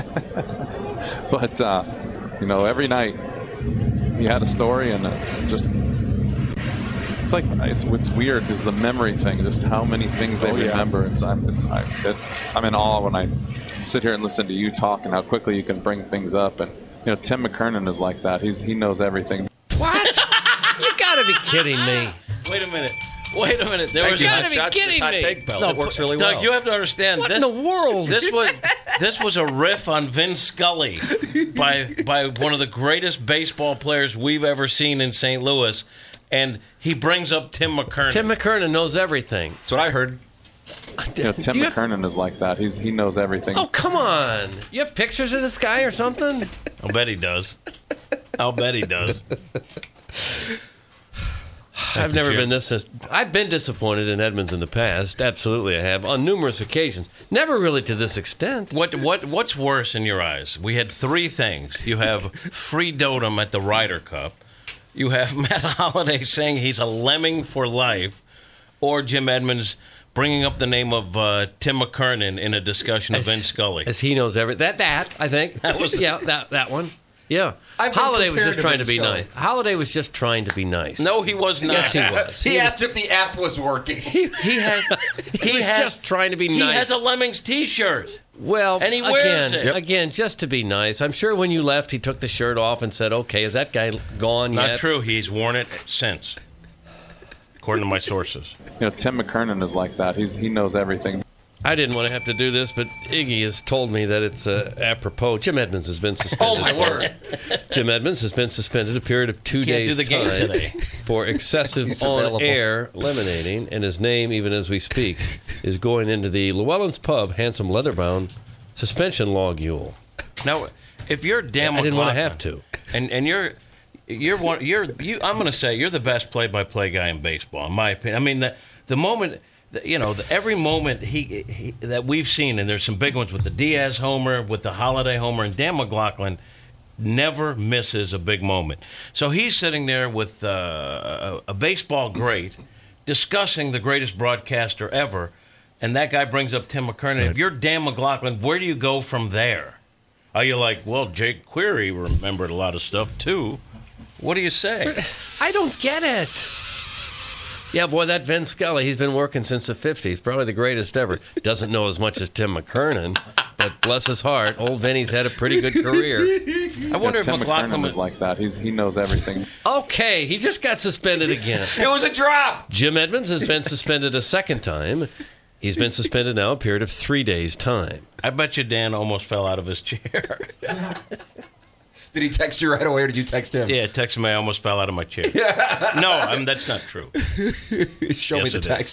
[SPEAKER 9] But, uh, you know, every night he had a story, and uh, just it's like it's what's weird is the memory thing, just how many things they
[SPEAKER 6] oh, yeah.
[SPEAKER 9] remember. It's I'm it's I, it, I'm in awe when I sit here and listen to you talk and how quickly you can bring things up. And you know, Tim McKernan is like that. He's he knows everything.
[SPEAKER 4] What? You gotta be kidding me.
[SPEAKER 3] Wait a minute. Wait a minute. There was
[SPEAKER 4] you gotta be
[SPEAKER 2] Shots,
[SPEAKER 4] kidding
[SPEAKER 2] hot
[SPEAKER 4] me.
[SPEAKER 2] Take belt.
[SPEAKER 3] No,
[SPEAKER 2] it works really
[SPEAKER 3] Doug,
[SPEAKER 2] well.
[SPEAKER 3] you have to understand.
[SPEAKER 4] What
[SPEAKER 3] this,
[SPEAKER 4] in the world?
[SPEAKER 3] This was this was a riff on Vin Scully by by one of the greatest baseball players we've ever seen in Saint Louis, and he brings up Tim McKernan.
[SPEAKER 4] Tim McKernan knows everything.
[SPEAKER 2] That's what I heard.
[SPEAKER 9] You know, Tim
[SPEAKER 4] you
[SPEAKER 9] McKernan
[SPEAKER 4] have...
[SPEAKER 9] is like that. He's he knows everything.
[SPEAKER 4] Oh, come on. You have pictures of this guy or something?
[SPEAKER 3] I'll bet he does. I'll bet he does.
[SPEAKER 4] I've never been this. I've been disappointed in Edmonds in the past. Absolutely, I have on numerous occasions. Never really to this extent.
[SPEAKER 3] What what what's worse in your eyes? We had three things. You have free Dotem at the Ryder Cup. You have Matt Holliday saying he's a lemming for life, or Jim Edmonds bringing up the name of uh, Tim McKernan in a discussion of
[SPEAKER 4] As-
[SPEAKER 3] Vin Scully.
[SPEAKER 4] As he knows everything. That that I think.
[SPEAKER 3] That was-
[SPEAKER 4] yeah. That that one. Yeah.
[SPEAKER 2] I've been
[SPEAKER 4] Holiday was
[SPEAKER 2] compared
[SPEAKER 4] just
[SPEAKER 2] to
[SPEAKER 4] trying
[SPEAKER 2] Vin
[SPEAKER 4] to be
[SPEAKER 2] Scully.
[SPEAKER 4] nice. Holiday was just trying to be nice.
[SPEAKER 3] No, he was not.
[SPEAKER 4] Yes, he was.
[SPEAKER 2] He,
[SPEAKER 4] He was-
[SPEAKER 2] asked if the app was working.
[SPEAKER 3] He has.
[SPEAKER 4] He was
[SPEAKER 3] has,
[SPEAKER 4] just trying to be
[SPEAKER 3] he
[SPEAKER 4] nice.
[SPEAKER 3] has a Lemmings T-shirt.
[SPEAKER 4] Well,
[SPEAKER 3] And he wears
[SPEAKER 4] again,
[SPEAKER 3] it.
[SPEAKER 2] Yep.
[SPEAKER 4] again, just to be nice. I'm sure when you left, he took the shirt off and said, "Okay, is that guy gone
[SPEAKER 3] Not
[SPEAKER 4] yet?"
[SPEAKER 3] true. He's worn it since, according to my sources.
[SPEAKER 9] You know, Tim McKernan is like that. He's he knows everything.
[SPEAKER 4] I didn't want to have to do this, but Iggy has told me that it's uh, apropos. Jim Edmonds has been suspended.
[SPEAKER 2] Oh, my word.
[SPEAKER 4] Jim Edmonds has been suspended a period of two
[SPEAKER 3] Can't
[SPEAKER 4] days
[SPEAKER 3] do the game
[SPEAKER 4] time
[SPEAKER 3] today.
[SPEAKER 4] for excessive
[SPEAKER 2] He's available.
[SPEAKER 4] on-air lemonading, and his name, even as we speak, is going into the Llewellyn's Pub Handsome Leatherbound suspension logule.
[SPEAKER 3] Now, if you're Dan
[SPEAKER 4] I didn't want to
[SPEAKER 3] McLaughlin,
[SPEAKER 4] have to.
[SPEAKER 3] and and you're you're one you're you I'm going to say you're the best play-by-play guy in baseball, in my opinion. I mean, the the moment. You know, the, every moment he, he that we've seen, and there's some big ones with the Diaz homer, with the Holiday homer, and Dan McLaughlin never misses a big moment. So he's sitting there with uh, a, a baseball great discussing the greatest broadcaster ever, and that guy brings up Tim McKernan. Right. If you're Dan McLaughlin, where do you go from there? Are you like, well, Jake Query remembered a lot of stuff too? What do you say?
[SPEAKER 4] I don't get it. Yeah, boy, that Vin Scully, he's been working since the fifties. Probably the greatest ever. Doesn't know as much as Tim McKernan, but bless his heart, old Vinny's had a pretty good career.
[SPEAKER 3] I wonder
[SPEAKER 9] Yeah,
[SPEAKER 3] if
[SPEAKER 9] Tim
[SPEAKER 3] McLaughlin
[SPEAKER 9] McKernan
[SPEAKER 3] was
[SPEAKER 9] is like that. He's he knows everything.
[SPEAKER 4] Okay, he just got suspended again.
[SPEAKER 2] It was a drop.
[SPEAKER 4] Jim Edmonds has been suspended a second time. He's been suspended now a period of three days' time.
[SPEAKER 3] I bet you Dan almost fell out of his chair.
[SPEAKER 2] Did he text you right away, or did you text him?
[SPEAKER 3] Yeah, text me. I almost fell out of my chair. No, I mean, that's not true.
[SPEAKER 2] Show
[SPEAKER 3] Yes,
[SPEAKER 2] me the
[SPEAKER 3] it
[SPEAKER 2] text.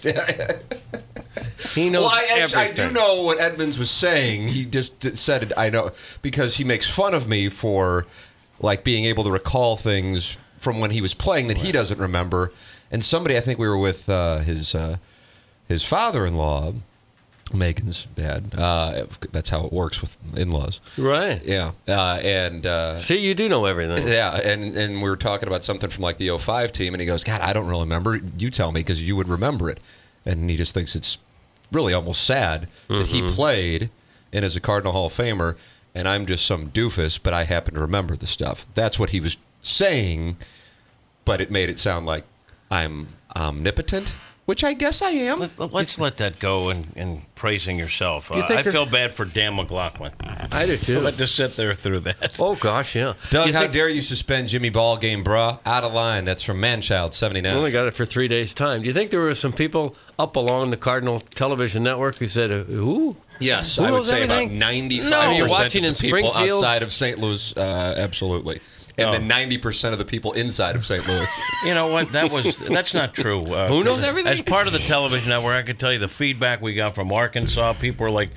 [SPEAKER 4] He knows
[SPEAKER 2] well, I, actually, I
[SPEAKER 4] everything.
[SPEAKER 2] do know what Edmonds was saying. He just said it. I know because he makes fun of me for like being able to recall things from when he was playing that he doesn't remember. And somebody, I think we were with uh, his uh, his father-in-law. Megan's dad. Uh, that's how it works with in-laws.
[SPEAKER 4] Right.
[SPEAKER 2] Yeah. Uh, and uh,
[SPEAKER 4] See, you do know everything.
[SPEAKER 2] yeah, and and we were talking about something from like the oh five team, and he goes, "God, I don't really remember. You tell me because you would remember it." And he just thinks it's really almost sad that he played and is a Cardinal Hall of Famer, and I'm just some doofus, but I happen to remember the stuff. That's what he was saying, but it made it sound like I'm omnipotent. Which I guess I am.
[SPEAKER 3] Let, let's let that go and, and praising yourself.
[SPEAKER 4] you
[SPEAKER 3] Uh,
[SPEAKER 4] think
[SPEAKER 3] I
[SPEAKER 4] there's-
[SPEAKER 3] feel bad for Dan McLaughlin.
[SPEAKER 4] I do too.
[SPEAKER 3] Let just sit there through that.
[SPEAKER 4] Oh, gosh, yeah.
[SPEAKER 2] Doug,
[SPEAKER 4] You
[SPEAKER 2] how
[SPEAKER 4] think-
[SPEAKER 2] dare you suspend Jimmy Ballgame, bruh? Out of line. That's from Manchild,
[SPEAKER 4] I
[SPEAKER 2] seventy-nine.
[SPEAKER 4] only got it for three days' time. Do you think there were some people up along the Cardinal television network who said, uh, who?
[SPEAKER 2] Yes,
[SPEAKER 4] Who
[SPEAKER 2] I would
[SPEAKER 4] knows
[SPEAKER 2] say
[SPEAKER 4] everything?
[SPEAKER 2] about ninety-five
[SPEAKER 4] No,
[SPEAKER 2] percent
[SPEAKER 4] you're watching
[SPEAKER 2] of
[SPEAKER 4] in
[SPEAKER 2] the people
[SPEAKER 4] Springfield?
[SPEAKER 2] outside of Saint Louis, uh, absolutely. And
[SPEAKER 3] Oh.
[SPEAKER 2] then ninety percent of the people inside of Saint Louis.
[SPEAKER 3] You know what? That was that's not true. Uh,
[SPEAKER 4] Who knows everything?
[SPEAKER 3] As part of the television network, I can tell you the feedback we got from Arkansas. People were like,
[SPEAKER 2] Oh, my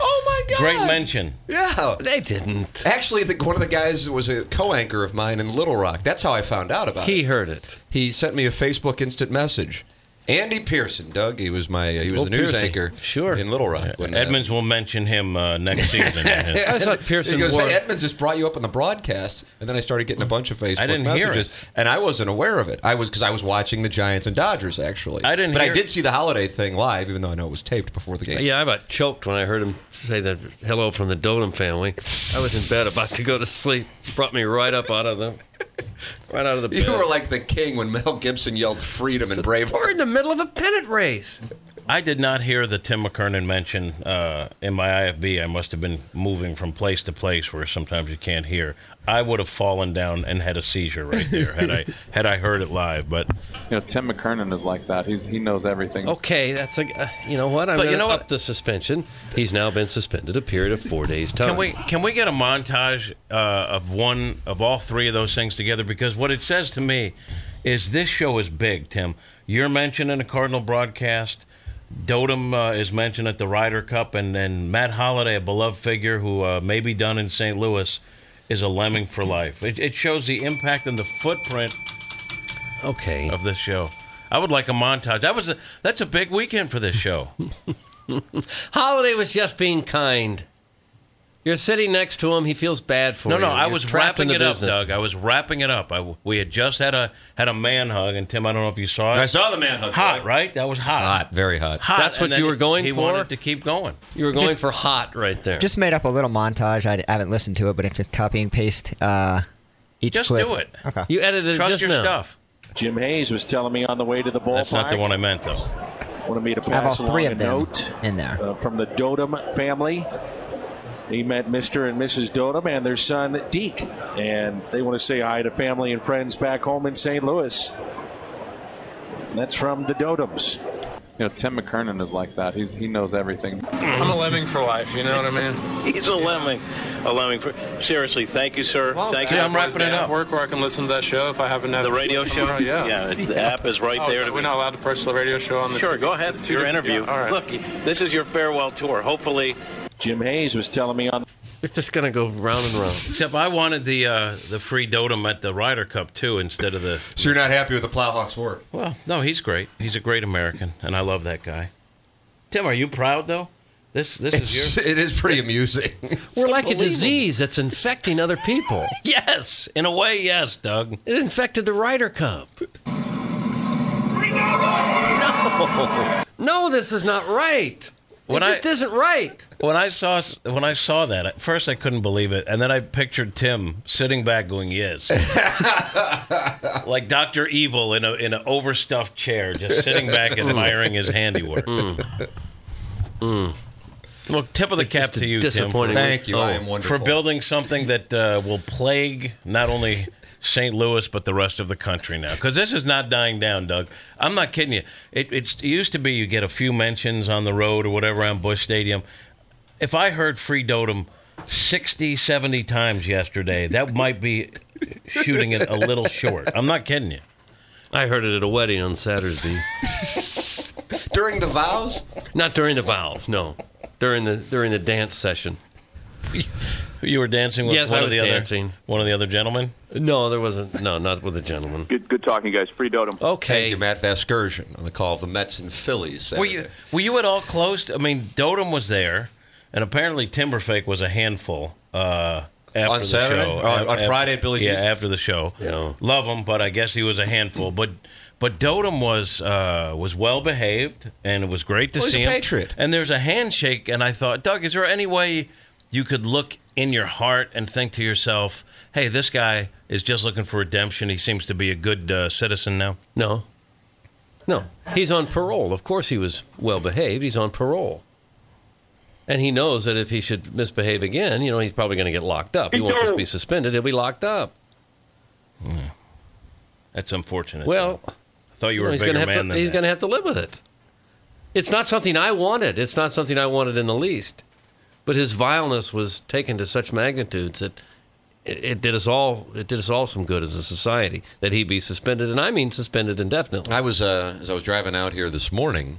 [SPEAKER 2] God.
[SPEAKER 3] Great mention.
[SPEAKER 2] Yeah.
[SPEAKER 4] They didn't.
[SPEAKER 2] Actually, the, one of the guys was a co-anchor of mine in Little Rock. That's how I found out about
[SPEAKER 4] He
[SPEAKER 2] it.
[SPEAKER 4] He heard it.
[SPEAKER 2] He sent me a Facebook instant message. Andy Pearson, Doug. He was my he was
[SPEAKER 4] Oh,
[SPEAKER 2] the news
[SPEAKER 4] Piercy.
[SPEAKER 2] anchor
[SPEAKER 4] Sure.
[SPEAKER 2] in Little Rock. When, uh,
[SPEAKER 3] Edmonds will mention him uh, next season.
[SPEAKER 4] I thought Pearson
[SPEAKER 2] He goes,
[SPEAKER 4] wore-
[SPEAKER 2] hey, Edmonds just brought you up on the broadcast, and then I started getting a bunch of Facebook
[SPEAKER 3] I didn't hear
[SPEAKER 2] messages,
[SPEAKER 3] it.
[SPEAKER 2] and I wasn't aware of it. I was because I was watching the Giants and Dodgers actually.
[SPEAKER 3] I didn't
[SPEAKER 2] but
[SPEAKER 3] hear
[SPEAKER 2] I did
[SPEAKER 3] it.
[SPEAKER 2] see the holiday thing live, even though I know it was taped before the game.
[SPEAKER 4] Yeah, I about choked when I heard him say that hello from the Dotem family. I was in bed about to go to sleep. Brought me right up out of the right out of the bed.
[SPEAKER 2] You were like the king when Mel Gibson yelled freedom in Braveheart.
[SPEAKER 4] We're in the middle of a pennant race.
[SPEAKER 3] I did not hear the Tim McKernan mention uh, in my I F B. I must have been moving from place to place where sometimes you can't hear. I would have fallen down and had a seizure right there had I had I heard it live. But
[SPEAKER 9] You know, Tim McKernan is like that. He's he knows everything.
[SPEAKER 4] Okay, that's a. Uh, you know what? I'm
[SPEAKER 3] But
[SPEAKER 4] going
[SPEAKER 3] you
[SPEAKER 4] to
[SPEAKER 3] know
[SPEAKER 4] up
[SPEAKER 3] what?
[SPEAKER 4] the suspension. He's now been suspended a period of four days. Time.
[SPEAKER 3] can we can we get a montage uh, of one of all three of those things together? Because what it says to me is this show is big, Tim. You're mentioned in a Cardinal broadcast. Dotem uh, is mentioned at the Ryder Cup, and then Matt Holliday, a beloved figure who uh, may be done in Saint Louis, is a Lemming for life. It, it shows the impact and the footprint
[SPEAKER 4] Okay.
[SPEAKER 3] of this show. I would like a montage. That was a, that's a big weekend for this show.
[SPEAKER 4] Holiday was just being kind. You're sitting next to him. He feels bad for
[SPEAKER 3] No,
[SPEAKER 4] you.
[SPEAKER 3] no, I
[SPEAKER 4] You're
[SPEAKER 3] was
[SPEAKER 4] trapped in
[SPEAKER 3] wrapping
[SPEAKER 4] the
[SPEAKER 3] it up,
[SPEAKER 4] business.
[SPEAKER 3] Doug. I was wrapping it up. I, we had just had a had a man hug, and Tim, I don't know if you saw it.
[SPEAKER 2] I saw the man hug.
[SPEAKER 3] Hot, right? That was hot.
[SPEAKER 2] Hot, very hot.
[SPEAKER 3] Hot.
[SPEAKER 4] That's what
[SPEAKER 3] and then
[SPEAKER 4] you were going
[SPEAKER 3] he
[SPEAKER 4] for?
[SPEAKER 3] wanted to keep going.
[SPEAKER 4] You were going for hot right there.
[SPEAKER 10] Just made up a little montage. I haven't listened to it, but it's just copy and paste uh, each
[SPEAKER 3] Just
[SPEAKER 10] clip.
[SPEAKER 3] do it.
[SPEAKER 10] Okay.
[SPEAKER 4] You edited
[SPEAKER 3] Trust
[SPEAKER 4] it just
[SPEAKER 3] your
[SPEAKER 4] now.
[SPEAKER 3] stuff.
[SPEAKER 6] Jim Hayes was telling me on the way to the ballpark.
[SPEAKER 3] That's not the one I meant, though.
[SPEAKER 6] Wanted me to
[SPEAKER 10] I have all
[SPEAKER 6] pass
[SPEAKER 10] three
[SPEAKER 6] along
[SPEAKER 10] of
[SPEAKER 6] a
[SPEAKER 10] them
[SPEAKER 6] note
[SPEAKER 10] in there.
[SPEAKER 6] uh, from the Dotem family. He met Mister and Missus Dotem and their son Deke, and they want to say hi to family and friends back home in Saint Louis. And that's from the Dotems.
[SPEAKER 9] You know, Tim McKernan is like that. He's he knows everything.
[SPEAKER 8] I'm a lemming for life. You know what I mean?
[SPEAKER 7] He's a lemming. A lemming. For, seriously, thank you, sir.
[SPEAKER 8] Well,
[SPEAKER 7] thank
[SPEAKER 8] the
[SPEAKER 7] you.
[SPEAKER 8] app is the app Work where I can listen to that show if I happen to have
[SPEAKER 7] The radio show?
[SPEAKER 8] Right, yeah.
[SPEAKER 7] Yeah, it's- the app is right
[SPEAKER 8] Oh,
[SPEAKER 7] there.
[SPEAKER 8] so
[SPEAKER 7] to
[SPEAKER 8] we're
[SPEAKER 7] be-
[SPEAKER 8] not allowed to purchase the radio show on the.
[SPEAKER 7] Sure, go ahead.
[SPEAKER 8] It's two
[SPEAKER 7] Your
[SPEAKER 8] different-
[SPEAKER 7] interview.
[SPEAKER 8] yeah, all right.
[SPEAKER 7] Look, this is your farewell tour. Hopefully,
[SPEAKER 6] Jim Hayes was telling me on.
[SPEAKER 4] It's just going to go round and round.
[SPEAKER 3] Except I wanted the uh, the free Dotem at the Ryder Cup, too, instead of the...
[SPEAKER 2] So you're not happy with the Plowhawks' work?
[SPEAKER 3] Well, no, he's great. He's a great American, and I love that guy. Tim, are you proud, though? This this
[SPEAKER 2] It's,
[SPEAKER 3] is your...
[SPEAKER 2] it is pretty amusing.
[SPEAKER 4] We're like a
[SPEAKER 3] unbelievable.
[SPEAKER 4] disease that's infecting other people.
[SPEAKER 3] Yes, in a way, yes, Doug.
[SPEAKER 4] It infected the Ryder Cup. No, no, this is not right.
[SPEAKER 3] When
[SPEAKER 4] it just
[SPEAKER 3] I-
[SPEAKER 4] isn't right.
[SPEAKER 3] When I saw when I saw that, at first I couldn't believe it, and then I pictured Tim sitting back going, "Yes," like Doctor Evil in a in an overstuffed chair, just sitting back admiring his handiwork.
[SPEAKER 4] Mm.
[SPEAKER 3] Well, tip of the
[SPEAKER 4] It's
[SPEAKER 3] cap
[SPEAKER 4] just a
[SPEAKER 3] to you, Tim.
[SPEAKER 4] disappointing
[SPEAKER 3] For,
[SPEAKER 2] Thank you. I am wonderful.
[SPEAKER 3] for building something that uh, will plague not only Saint Louis but the rest of the country now, because this is not dying down, Doug. I'm not kidding you. It, it's, it used to be you get a few mentions on the road or whatever around Busch Stadium. If I heard Free Dotem sixty, seventy times yesterday, that might be shooting it a little short. I'm not kidding you.
[SPEAKER 4] I heard it at a wedding on Saturday.
[SPEAKER 2] During the vows?
[SPEAKER 4] Not during the vows, no. During the during the dance session.
[SPEAKER 3] You were dancing with
[SPEAKER 4] Yes,
[SPEAKER 3] one
[SPEAKER 4] I
[SPEAKER 3] of
[SPEAKER 4] was
[SPEAKER 3] the
[SPEAKER 4] dancing.
[SPEAKER 3] other one of the other gentlemen?
[SPEAKER 4] No, there wasn't. No, not with a gentleman.
[SPEAKER 11] Good, good talking, guys. Free Dotem.
[SPEAKER 4] Okay.
[SPEAKER 2] Thank you, Matt Vasgersian, on the call of the Mets and Phillies.
[SPEAKER 3] Were you were you at all close? I mean, Dotem was there, and apparently Timberfake was a handful uh, after
[SPEAKER 2] On
[SPEAKER 3] the
[SPEAKER 2] Saturday?
[SPEAKER 3] show.
[SPEAKER 2] Or on-
[SPEAKER 3] Af-
[SPEAKER 2] on
[SPEAKER 3] af-
[SPEAKER 2] Friday at Billy
[SPEAKER 3] Yeah,
[SPEAKER 2] G's?
[SPEAKER 3] after the show.
[SPEAKER 4] Yeah.
[SPEAKER 3] Love him, but I guess he was a handful. But but Dotem was uh, was well behaved, and it was great to
[SPEAKER 2] Well, he's
[SPEAKER 3] see
[SPEAKER 2] a
[SPEAKER 3] him.
[SPEAKER 2] patriot.
[SPEAKER 3] And there's a handshake, and I thought, Doug, is there any way you could look in your heart and think to yourself, hey, this guy is just looking for redemption. He seems to be a good uh, citizen now.
[SPEAKER 4] No. No. He's on parole. Of course he was well behaved. He's on parole. And he knows that if he should misbehave again, you know, he's probably going to get locked up. He won't just be suspended. He'll be locked up.
[SPEAKER 3] Yeah. That's unfortunate.
[SPEAKER 4] Well,
[SPEAKER 3] I thought you were
[SPEAKER 4] know,
[SPEAKER 3] a
[SPEAKER 4] he's
[SPEAKER 3] bigger
[SPEAKER 4] gonna
[SPEAKER 3] man
[SPEAKER 4] have to,
[SPEAKER 3] than
[SPEAKER 4] He's
[SPEAKER 3] that.
[SPEAKER 4] going to have to live with it. It's not something I wanted. It's not something I wanted in the least. But his vileness was taken to such magnitudes that it, it did us all. It did us all some good as a society that he be suspended, and I mean suspended indefinitely.
[SPEAKER 2] I was uh, as I was driving out here this morning.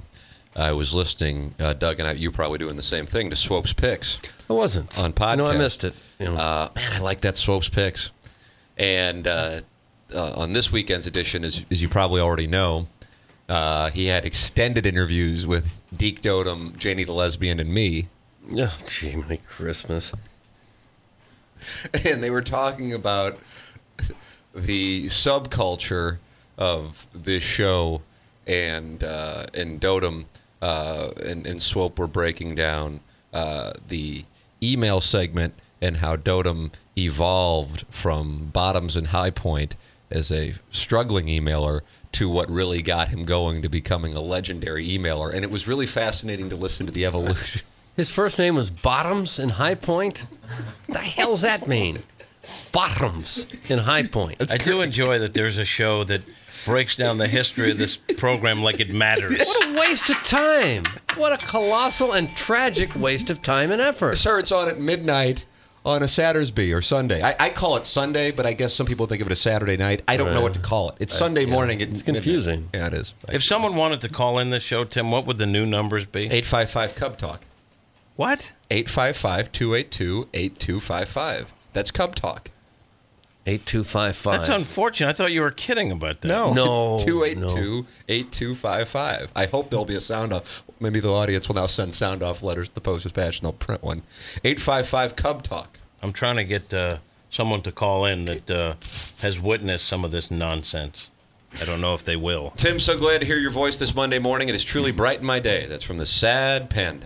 [SPEAKER 2] I was listening, uh, Doug and I, you probably doing the same thing, to Swope's Picks.
[SPEAKER 4] I wasn't.
[SPEAKER 2] On podcast.
[SPEAKER 4] No, I missed it. You know.
[SPEAKER 2] uh, man, I like that Swope's Picks. And uh, uh, on this weekend's edition, as, as you probably already know, uh, he had extended interviews with Deke Dotem, Janie the Lesbian, and me.
[SPEAKER 4] Oh, gee, my Christmas.
[SPEAKER 2] And they were talking about the subculture of this show, and uh, and Dotem uh, and, and Swope were breaking down uh, the email segment and how Dotem evolved from Bottoms and High Point as a struggling emailer to what really got him going to becoming a legendary emailer. And it was really fascinating to listen to the evolution.
[SPEAKER 4] His first name was Bottoms in High Point? What the hell's that mean? Bottoms in High Point.
[SPEAKER 3] I do enjoy that there's a show that breaks down the history of this program like it matters.
[SPEAKER 4] What a waste of time. What a colossal and tragic waste of time and effort.
[SPEAKER 2] Sir, it's on at midnight on a Saturday or Sunday. I, I call it Sunday, but I guess some people think of it as Saturday night. I don't right. know what to call it. It's Sunday
[SPEAKER 4] yeah.
[SPEAKER 2] morning. At
[SPEAKER 4] it's confusing.
[SPEAKER 2] Midnight. Yeah, it is.
[SPEAKER 3] If someone wanted to call in this show, Tim, what would the new numbers be?
[SPEAKER 2] eight five five Cub Talk.
[SPEAKER 3] What?
[SPEAKER 2] eight five five, two eight two, eight two five five. That's Cub Talk.
[SPEAKER 4] eight two five five.
[SPEAKER 3] That's unfortunate. I thought you were kidding about that.
[SPEAKER 2] No.
[SPEAKER 4] No.
[SPEAKER 2] two eight two, eight two five five. I hope there'll be a sound off. Maybe the audience will now send sound off letters to the Post-Dispatch and they'll print one. eight five five Cub Talk.
[SPEAKER 3] I'm trying to get uh, someone to call in that uh, has witnessed some of this nonsense. I don't know if they will.
[SPEAKER 2] Tim, so glad to hear your voice this Monday morning. It has truly brightened my day. That's from the Sad Panda.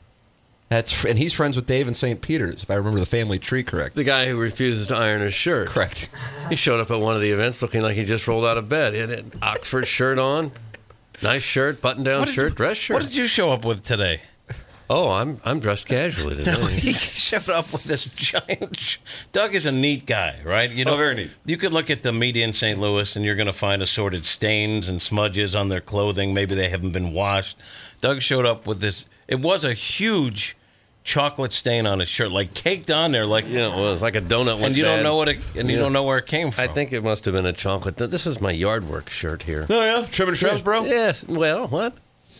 [SPEAKER 2] That's and he's friends with Dave in Saint Peter's, if I remember the family tree correct.
[SPEAKER 4] The guy who refuses to iron his shirt.
[SPEAKER 2] Correct.
[SPEAKER 4] He showed up at one of the events looking like he just rolled out of bed. He had an Oxford shirt on, nice shirt, button-down shirt,
[SPEAKER 3] you,
[SPEAKER 4] dress shirt.
[SPEAKER 3] What did you show up with today?
[SPEAKER 4] Oh, I'm I'm dressed casually today.
[SPEAKER 3] No, he showed up with this giant. Sh- Doug is a neat guy, right? You know,
[SPEAKER 2] oh, very neat.
[SPEAKER 3] You could look at the media in Saint Louis, and you're going to find assorted stains and smudges on their clothing. Maybe they haven't been washed. Doug showed up with this. It was a huge chocolate stain on his shirt, like caked on there, like
[SPEAKER 4] yeah, it was like a donut. Went
[SPEAKER 3] and you
[SPEAKER 4] bad.
[SPEAKER 3] don't know what it, and you
[SPEAKER 4] yeah.
[SPEAKER 3] don't know where it came from.
[SPEAKER 4] I think it must have been a chocolate. This is my yard work shirt here.
[SPEAKER 2] Oh yeah, trimming shrubs, bro.
[SPEAKER 4] Yes. Well, what?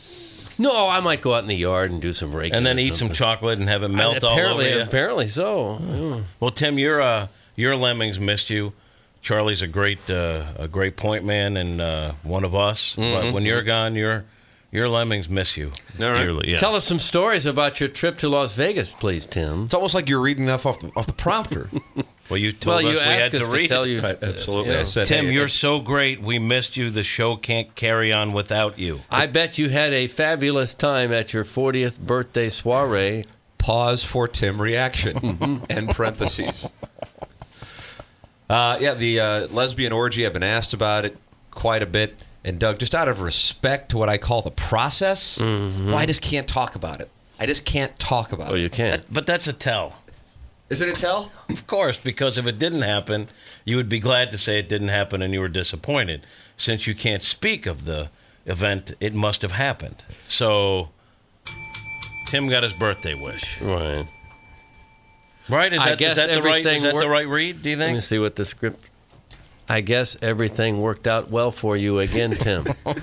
[SPEAKER 4] No, I might go out in the yard and do some raking,
[SPEAKER 3] and then eat
[SPEAKER 4] something.
[SPEAKER 3] some chocolate and have it melt
[SPEAKER 4] I,
[SPEAKER 3] all
[SPEAKER 4] apparently,
[SPEAKER 3] over you.
[SPEAKER 4] Apparently so. Mm.
[SPEAKER 3] Well, Tim, your uh, your Lemmings missed you. Charlie's a great uh, a great point man and uh, one of us. Mm-hmm. But when you're gone, your your Lemmings miss you
[SPEAKER 2] all right.
[SPEAKER 3] dearly. Yeah.
[SPEAKER 4] Tell us some stories about your trip to Las Vegas, please, Tim.
[SPEAKER 2] It's almost like you're reading enough off the, off the prompter.
[SPEAKER 3] Well, you told
[SPEAKER 4] well,
[SPEAKER 3] us
[SPEAKER 4] you
[SPEAKER 3] we had
[SPEAKER 4] us
[SPEAKER 3] to
[SPEAKER 4] to
[SPEAKER 3] read
[SPEAKER 4] tell
[SPEAKER 3] it.
[SPEAKER 4] you,
[SPEAKER 2] right, absolutely.
[SPEAKER 4] You know.
[SPEAKER 2] I said,
[SPEAKER 3] Tim,
[SPEAKER 2] hey,
[SPEAKER 3] you're
[SPEAKER 2] it,
[SPEAKER 3] so great. We missed you. The show can't carry on without you.
[SPEAKER 4] I bet you had a fabulous time at your fortieth birthday soiree.
[SPEAKER 2] Pause for Tim reaction. End parentheses. Uh, yeah, the uh, lesbian orgy, I've been asked about it quite a bit. And, Doug, just out of respect to what I call the process,
[SPEAKER 4] mm-hmm.
[SPEAKER 2] well, I just can't talk about it. I just can't talk about
[SPEAKER 4] oh,
[SPEAKER 2] it.
[SPEAKER 4] Oh, you can't.
[SPEAKER 3] That, but that's a tell.
[SPEAKER 2] Is it a tell?
[SPEAKER 3] Of course, because if it didn't happen, you would be glad to say it didn't happen and you were disappointed. Since you can't speak of the event, it must have happened. So, Tim got his birthday wish.
[SPEAKER 4] Right.
[SPEAKER 3] Right? Is
[SPEAKER 4] I
[SPEAKER 3] that,
[SPEAKER 4] guess
[SPEAKER 3] is that, the, right, is that
[SPEAKER 4] worked,
[SPEAKER 3] the right read, do you think?
[SPEAKER 4] Let me see what the script... I guess everything worked out well for you again, Tim.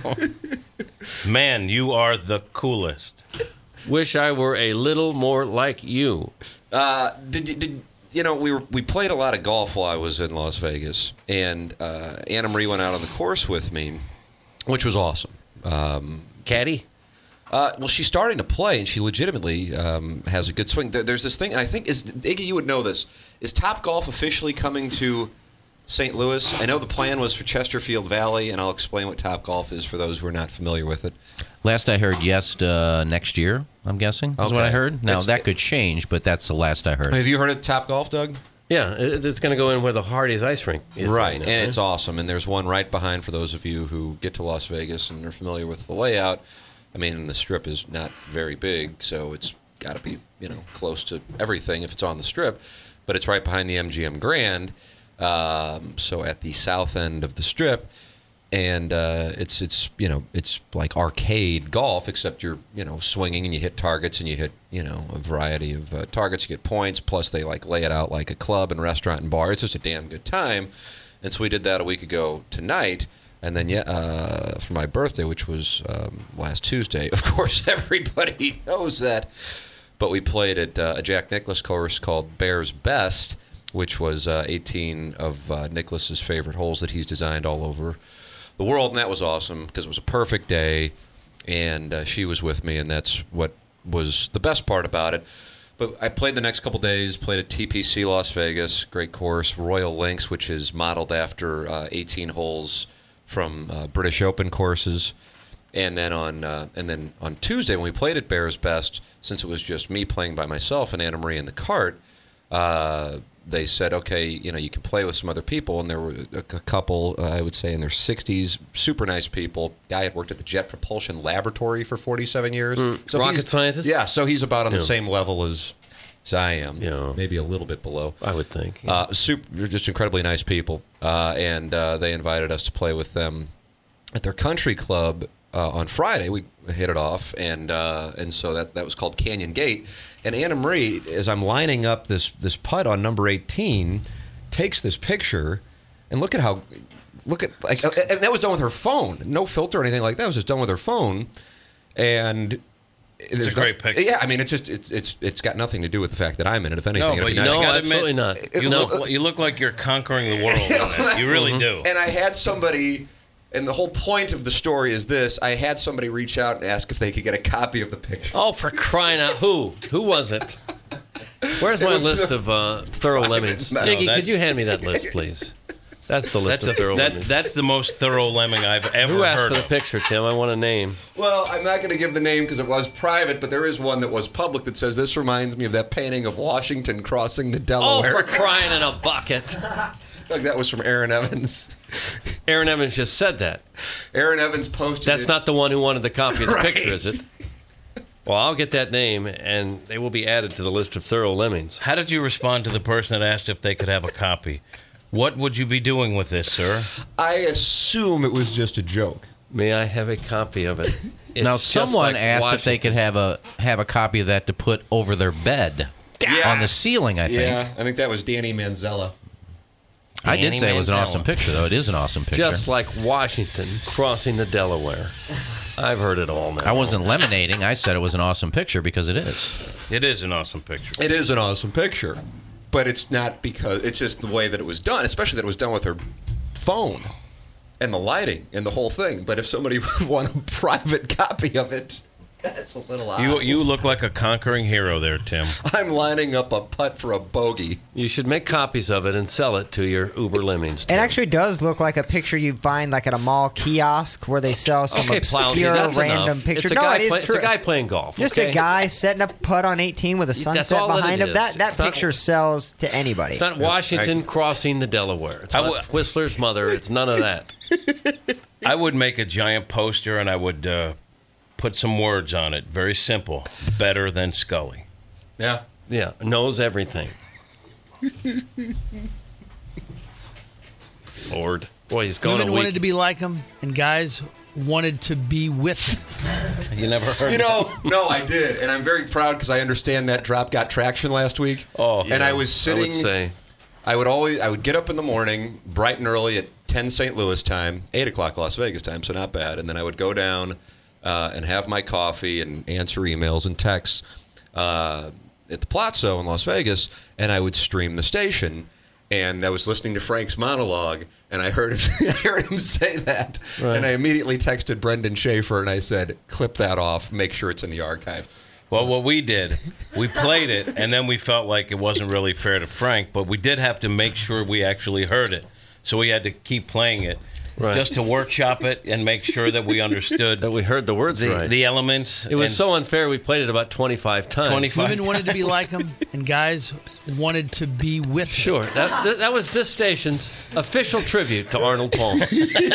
[SPEAKER 3] Man, you are the coolest.
[SPEAKER 4] Wish I were a little more like you.
[SPEAKER 2] Uh, did, did you know, we were we played a lot of golf while I was in Las Vegas, and uh, Anna Marie went out on the course with me, which was awesome. Um,
[SPEAKER 4] Caddy?
[SPEAKER 2] Uh, well, she's starting to play, and she legitimately um, has a good swing. There, there's this thing, and I think, is Iggy, you would know this. Is Top Golf officially coming to Saint Louis? I know the plan was for Chesterfield Valley, and I'll explain what Top Golf is for those who are not familiar with it.
[SPEAKER 11] Last I heard, yes, uh, next year, I'm guessing, is
[SPEAKER 2] okay.
[SPEAKER 11] what I heard. Now,
[SPEAKER 2] it's,
[SPEAKER 11] that could change, but that's the last I heard.
[SPEAKER 2] Have you heard of Top Golf, Doug?
[SPEAKER 4] Yeah, it's going to go in where the Hardee's ice rink is.
[SPEAKER 2] Right,
[SPEAKER 4] right now,
[SPEAKER 2] and
[SPEAKER 4] right?
[SPEAKER 2] it's awesome. And there's one right behind for those of you who get to Las Vegas and are familiar with the layout. I mean, the Strip is not very big, so it's got to be, you know, close to everything if it's on the Strip. But it's right behind the M G M Grand, um, so at the south end of the Strip. And uh, it's it's you know it's like arcade golf, except you're you know swinging and you hit targets and you hit you know a variety of uh, targets. You get points, plus they like lay it out like a club and restaurant and bar. It's just a damn good time. And so we did that a week ago tonight And then, yeah, uh, for my birthday, which was um, last Tuesday, of course, everybody knows that. But we played at uh, a Jack Nicklaus course called Bears Best, which was uh, eighteen of uh, Nicklaus's favorite holes that he's designed all over the world. And that was awesome because it was a perfect day. And uh, she was with me, and that's what was the best part about it. But I played the next couple days, played at T P C Las Vegas, great course, Royal Links, which is modeled after uh, eighteen holes from uh, British Open courses. And then on uh, and then on Tuesday when we played at Bears Best, since it was just me playing by myself and Anna Marie in the cart, uh, they said, okay, you know, you can play with some other people. And there were a, a couple, uh, I would say, in their sixties, super nice people. Guy had worked at the Jet Propulsion Laboratory for forty-seven years.
[SPEAKER 4] Mm,
[SPEAKER 2] so
[SPEAKER 4] rocket
[SPEAKER 2] he's-
[SPEAKER 4] scientist?
[SPEAKER 2] Yeah, so he's about on
[SPEAKER 4] Yeah.
[SPEAKER 2] the same level as, as I am.
[SPEAKER 4] Yeah.
[SPEAKER 2] Maybe a little bit below.
[SPEAKER 4] I would think. Yeah.
[SPEAKER 2] Uh, super, just incredibly nice people. Uh, and uh, they invited us to play with them at their country club uh, on Friday. We hit it off, and uh, and so that that was called Canyon Gate. And Anna Marie, as I'm lining up this this putt on number eighteen, takes this picture, and look at how, look at like, and that was done with her phone, no filter or anything like that. It was just done with her phone, and.
[SPEAKER 3] It's a great picture.
[SPEAKER 2] Yeah, I mean, it's just it's it's it's got nothing to do with the fact that I'm in it. If anything,
[SPEAKER 3] No,
[SPEAKER 2] it'd
[SPEAKER 3] but
[SPEAKER 2] be
[SPEAKER 3] you
[SPEAKER 2] nice.
[SPEAKER 3] just gotta
[SPEAKER 4] absolutely
[SPEAKER 3] admit,
[SPEAKER 4] not.
[SPEAKER 3] You
[SPEAKER 2] No.
[SPEAKER 3] look, you look like you're conquering the world. in it. You really do.
[SPEAKER 2] And I had somebody, and the whole point of the story is this: I had somebody reach out and ask if they could get a copy of the picture.
[SPEAKER 4] Oh, for crying out! Who? Who was it? Where's
[SPEAKER 2] It
[SPEAKER 4] my
[SPEAKER 2] was
[SPEAKER 4] list
[SPEAKER 2] a
[SPEAKER 4] of uh, thorough
[SPEAKER 2] private
[SPEAKER 4] lemmings?
[SPEAKER 2] matter.
[SPEAKER 4] Nicky,
[SPEAKER 3] No,
[SPEAKER 4] could you hand me that list, please? That's the list
[SPEAKER 3] That's,
[SPEAKER 4] of
[SPEAKER 3] a,
[SPEAKER 4] thorough
[SPEAKER 3] that's,
[SPEAKER 4] lemmings.
[SPEAKER 3] that's the most thorough lemming I've ever
[SPEAKER 4] Who asked
[SPEAKER 3] heard
[SPEAKER 4] for the
[SPEAKER 3] of.
[SPEAKER 4] picture, Tim? I want a name.
[SPEAKER 2] Well, I'm not going to give the name because it was private, but there is one that was public that says this reminds me of that painting of Washington crossing the
[SPEAKER 4] Oh,
[SPEAKER 2] Delaware.
[SPEAKER 4] for crying in a bucket!
[SPEAKER 2] Like that was from Aaron Evans.
[SPEAKER 4] Aaron Evans just said that.
[SPEAKER 2] Aaron Evans posted.
[SPEAKER 4] That's
[SPEAKER 2] it.
[SPEAKER 4] not the one who wanted the copy of the
[SPEAKER 2] Right.
[SPEAKER 4] picture, is it? Well, I'll get that name, and they will be added to the list of thorough lemmings.
[SPEAKER 3] How did you respond to the person that asked if they could have a copy? What would you be doing with this, sir?
[SPEAKER 2] I assume it was just a joke.
[SPEAKER 4] May I have a copy of it? It's
[SPEAKER 11] now,
[SPEAKER 4] just
[SPEAKER 11] someone
[SPEAKER 4] like
[SPEAKER 11] asked if they
[SPEAKER 4] Washington.
[SPEAKER 11] could have a have a copy of that to put over their bed
[SPEAKER 2] Yeah.
[SPEAKER 11] on the ceiling. I think.
[SPEAKER 2] Yeah, I think that was Danny Manzella.
[SPEAKER 11] I did
[SPEAKER 3] Danny
[SPEAKER 11] say it was an
[SPEAKER 3] Manziel.
[SPEAKER 11] awesome picture, though. It is an awesome picture.
[SPEAKER 4] Just like Washington crossing the Delaware. I've heard it all now.
[SPEAKER 11] I wasn't lemonading. I said it was an awesome picture because it is.
[SPEAKER 3] It is an awesome picture.
[SPEAKER 2] It is an awesome picture, but it's not because it's just the way that it was done, especially that it was done with her phone and the lighting and the whole thing. But if somebody would want a private copy of it, that's a little odd.
[SPEAKER 3] You you look like a conquering hero there, Tim.
[SPEAKER 2] I'm lining up a putt for a bogey.
[SPEAKER 4] You should make copies of it and sell it to your Uber Lemmings.
[SPEAKER 10] It actually does look like a picture you find like at a mall kiosk where they sell some
[SPEAKER 4] Okay,
[SPEAKER 10] obscure
[SPEAKER 4] Plowsy, that's
[SPEAKER 10] random
[SPEAKER 4] enough.
[SPEAKER 10] picture.
[SPEAKER 4] It's a
[SPEAKER 10] No,
[SPEAKER 4] guy
[SPEAKER 10] it is
[SPEAKER 4] play-
[SPEAKER 10] true.
[SPEAKER 4] It's a guy playing golf.
[SPEAKER 10] Just
[SPEAKER 4] okay?
[SPEAKER 10] a guy setting a putt on eighteen with a
[SPEAKER 4] That's
[SPEAKER 10] sunset
[SPEAKER 4] all that
[SPEAKER 10] behind
[SPEAKER 4] it
[SPEAKER 10] him. That
[SPEAKER 4] is.
[SPEAKER 10] that
[SPEAKER 4] It's not-
[SPEAKER 10] picture sells to anybody.
[SPEAKER 4] It's not Washington crossing the Delaware. It's
[SPEAKER 3] I
[SPEAKER 4] not
[SPEAKER 3] w-
[SPEAKER 4] Whistler's mother. It's none of that.
[SPEAKER 3] I would make a giant poster and I would uh, put some words on it. Very simple. Better than Scully.
[SPEAKER 2] Yeah.
[SPEAKER 4] Yeah, knows everything. Lord. Boy, he's going
[SPEAKER 12] Women
[SPEAKER 4] a week.
[SPEAKER 12] wanted to be like him, and guys wanted to be with him.
[SPEAKER 3] You never heard
[SPEAKER 2] You know, no, I did, and I'm very proud because I understand that drop got traction last week.
[SPEAKER 3] Oh,
[SPEAKER 2] and
[SPEAKER 4] Yeah,
[SPEAKER 2] I was sitting.
[SPEAKER 4] I would say.
[SPEAKER 2] I would always, I would get up in the morning, bright and early at ten Saint Louis time, eight o'clock Las Vegas time, so not bad. And then I would go down uh, and have my coffee and answer emails and texts uh, at the Palazzo in Las Vegas, and I would stream the station. And I was listening to Frank's monologue, and I heard him, I heard him say that,
[SPEAKER 4] Right.
[SPEAKER 2] and I immediately texted Brendan Schaefer, and I said, "Clip that off, make sure it's in the archive."
[SPEAKER 3] Well, what we did, we played it, and then we felt like it wasn't really fair to Frank, but we did have to make sure we actually heard it. So we had to keep playing it
[SPEAKER 4] Right.
[SPEAKER 3] just to workshop it and make sure that we understood
[SPEAKER 4] That we heard the words
[SPEAKER 3] the,
[SPEAKER 4] right.
[SPEAKER 3] the elements.
[SPEAKER 4] It was
[SPEAKER 3] and
[SPEAKER 4] so unfair. We played it about twenty-five times.
[SPEAKER 3] twenty-five
[SPEAKER 12] Women wanted to be like him, and guys wanted to be with him.
[SPEAKER 4] Sure. That, that that was this station's official tribute to Arnold Palmer.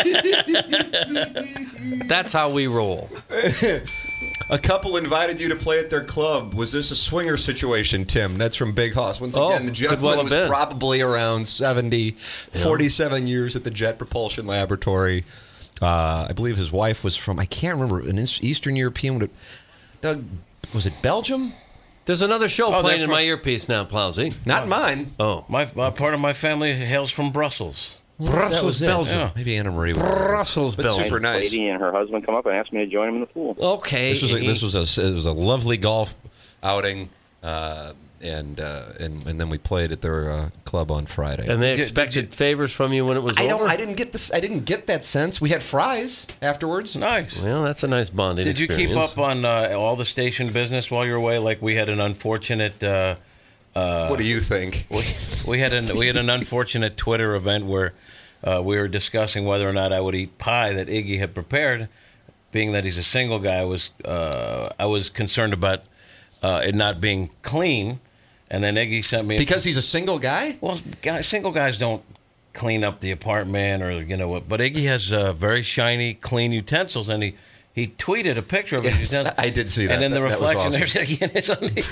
[SPEAKER 4] That's how we roll.
[SPEAKER 2] A couple invited you to play at their club. Was this a swinger situation, Tim? That's from Big Hoss. Once
[SPEAKER 4] Oh,
[SPEAKER 2] again, the
[SPEAKER 4] could
[SPEAKER 2] gentleman
[SPEAKER 4] well have
[SPEAKER 2] was
[SPEAKER 4] been.
[SPEAKER 2] probably around seventy, forty-seven years at the Jet Propulsion Laboratory. Uh, I believe his wife was from, I can't remember, an East- Eastern European. Would it, Doug, was it Belgium?
[SPEAKER 4] There's another show
[SPEAKER 3] Oh,
[SPEAKER 4] playing
[SPEAKER 3] they're
[SPEAKER 4] in
[SPEAKER 3] from-
[SPEAKER 4] my earpiece now, Plowsy.
[SPEAKER 2] Not mine.
[SPEAKER 4] Oh.
[SPEAKER 3] My, my part of my family hails from Brussels.
[SPEAKER 4] Brussels, Belgium.
[SPEAKER 2] Yeah. Maybe Anna Marie.
[SPEAKER 4] Brussels,
[SPEAKER 2] but
[SPEAKER 4] Belgium.
[SPEAKER 2] Super nice.
[SPEAKER 13] Lady and her husband come up and asked me to join them in the pool.
[SPEAKER 4] Okay.
[SPEAKER 2] This was a, this was a it was a lovely golf outing, uh, and, uh, and and then we played at their uh, club on Friday.
[SPEAKER 4] And they expected favors from you when it was
[SPEAKER 2] I
[SPEAKER 4] over?
[SPEAKER 2] don't. I didn't get this. I didn't get that sense. We had fries afterwards.
[SPEAKER 3] Nice.
[SPEAKER 4] Well, that's a nice bonding
[SPEAKER 3] Did
[SPEAKER 4] experience.
[SPEAKER 3] you keep up on uh, all the station business while you were away? Like we had an unfortunate. Uh, uh,
[SPEAKER 2] what do you think?
[SPEAKER 3] We, we had an we had an unfortunate Twitter event where uh, we were discussing whether or not I would eat pie that Iggy had prepared. Being that he's a single guy, I was uh, I was concerned about uh, it not being clean. And then Iggy sent me...
[SPEAKER 2] Because he's a single guy?
[SPEAKER 3] Well, guys, single guys don't clean up the apartment or, you know what. But Iggy has uh, very shiny, clean utensils, and he, he tweeted a picture of his
[SPEAKER 2] yes,
[SPEAKER 3] utensils.
[SPEAKER 2] I did see that.
[SPEAKER 3] And in the
[SPEAKER 2] that,
[SPEAKER 3] reflection,
[SPEAKER 2] that awesome.
[SPEAKER 3] there's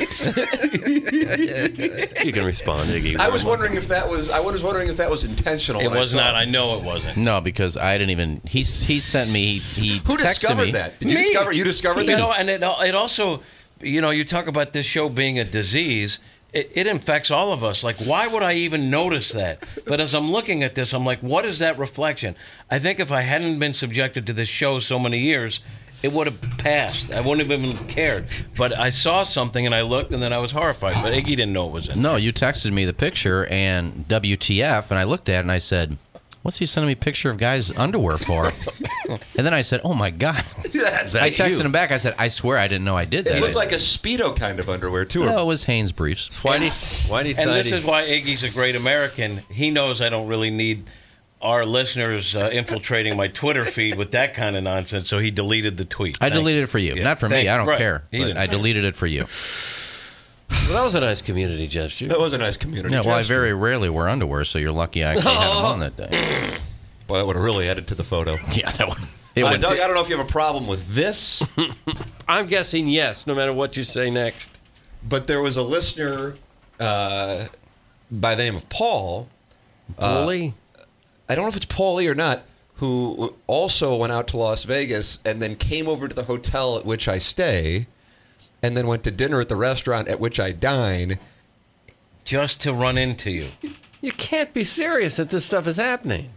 [SPEAKER 3] Iggy in his undies.
[SPEAKER 4] You can respond, Iggy.
[SPEAKER 2] I was wondering if that was... I was wondering if that was intentional.
[SPEAKER 3] It was not. I know it wasn't.
[SPEAKER 11] No, because I didn't even... He, he sent me... He
[SPEAKER 2] Who
[SPEAKER 11] texted
[SPEAKER 2] discovered
[SPEAKER 11] me.
[SPEAKER 2] that? Did you
[SPEAKER 3] Me.
[SPEAKER 2] discover, you discovered
[SPEAKER 3] You
[SPEAKER 2] that?
[SPEAKER 3] know, and it, it also... You know, you talk about this show being a disease... It, it infects all of us. Like, why would I even notice that? But as I'm looking at this, I'm like, what is that reflection? I think if I hadn't been subjected to this show so many years, it would have passed. I wouldn't have even cared. But I saw something and I looked and then I was horrified. But Iggy didn't know it was in.
[SPEAKER 11] No, you texted me the picture and W T F, and I looked at it and I said, what's he sending me a picture of guys' underwear for? And then I said, oh, my God.
[SPEAKER 2] That's
[SPEAKER 11] I texted
[SPEAKER 2] you.
[SPEAKER 11] him back. I said, I swear I didn't know I did that.
[SPEAKER 2] It looked like a Speedo kind of underwear, too.
[SPEAKER 11] No, it was Hanes briefs.
[SPEAKER 4] Whitey, Whitey
[SPEAKER 3] And this is why Iggy's a great American. He knows I don't really need our listeners uh, infiltrating my Twitter feed with that kind of nonsense, so he deleted the tweet.
[SPEAKER 11] I
[SPEAKER 3] Thank
[SPEAKER 11] deleted
[SPEAKER 3] you.
[SPEAKER 11] it for you.
[SPEAKER 3] Yeah.
[SPEAKER 11] Not for
[SPEAKER 3] Thank
[SPEAKER 11] me. I
[SPEAKER 3] you.
[SPEAKER 11] don't
[SPEAKER 3] Right.
[SPEAKER 11] care.
[SPEAKER 3] He
[SPEAKER 11] But
[SPEAKER 3] didn't.
[SPEAKER 11] I deleted it for you.
[SPEAKER 4] Well, that was a nice community gesture.
[SPEAKER 2] That was a nice community
[SPEAKER 11] Yeah, well, I
[SPEAKER 2] gesture.
[SPEAKER 11] very rarely wear underwear, so you're lucky I actually had them on that day.
[SPEAKER 2] Well, that would have really added to the photo.
[SPEAKER 11] Yeah, that would. It
[SPEAKER 2] Uh,
[SPEAKER 11] would
[SPEAKER 2] Doug, I don't know if you have a problem with this,
[SPEAKER 4] I'm guessing yes, no matter what you say next.
[SPEAKER 2] but there was a listener uh, by the name of Paul.
[SPEAKER 4] Bully?
[SPEAKER 2] Uh, I don't know if it's Paulie or not, who also went out to Las Vegas and then came over to the hotel at which I stay and then went to dinner at the restaurant at which I dine.
[SPEAKER 3] Just to run into you.
[SPEAKER 4] You can't be serious that this stuff is happening.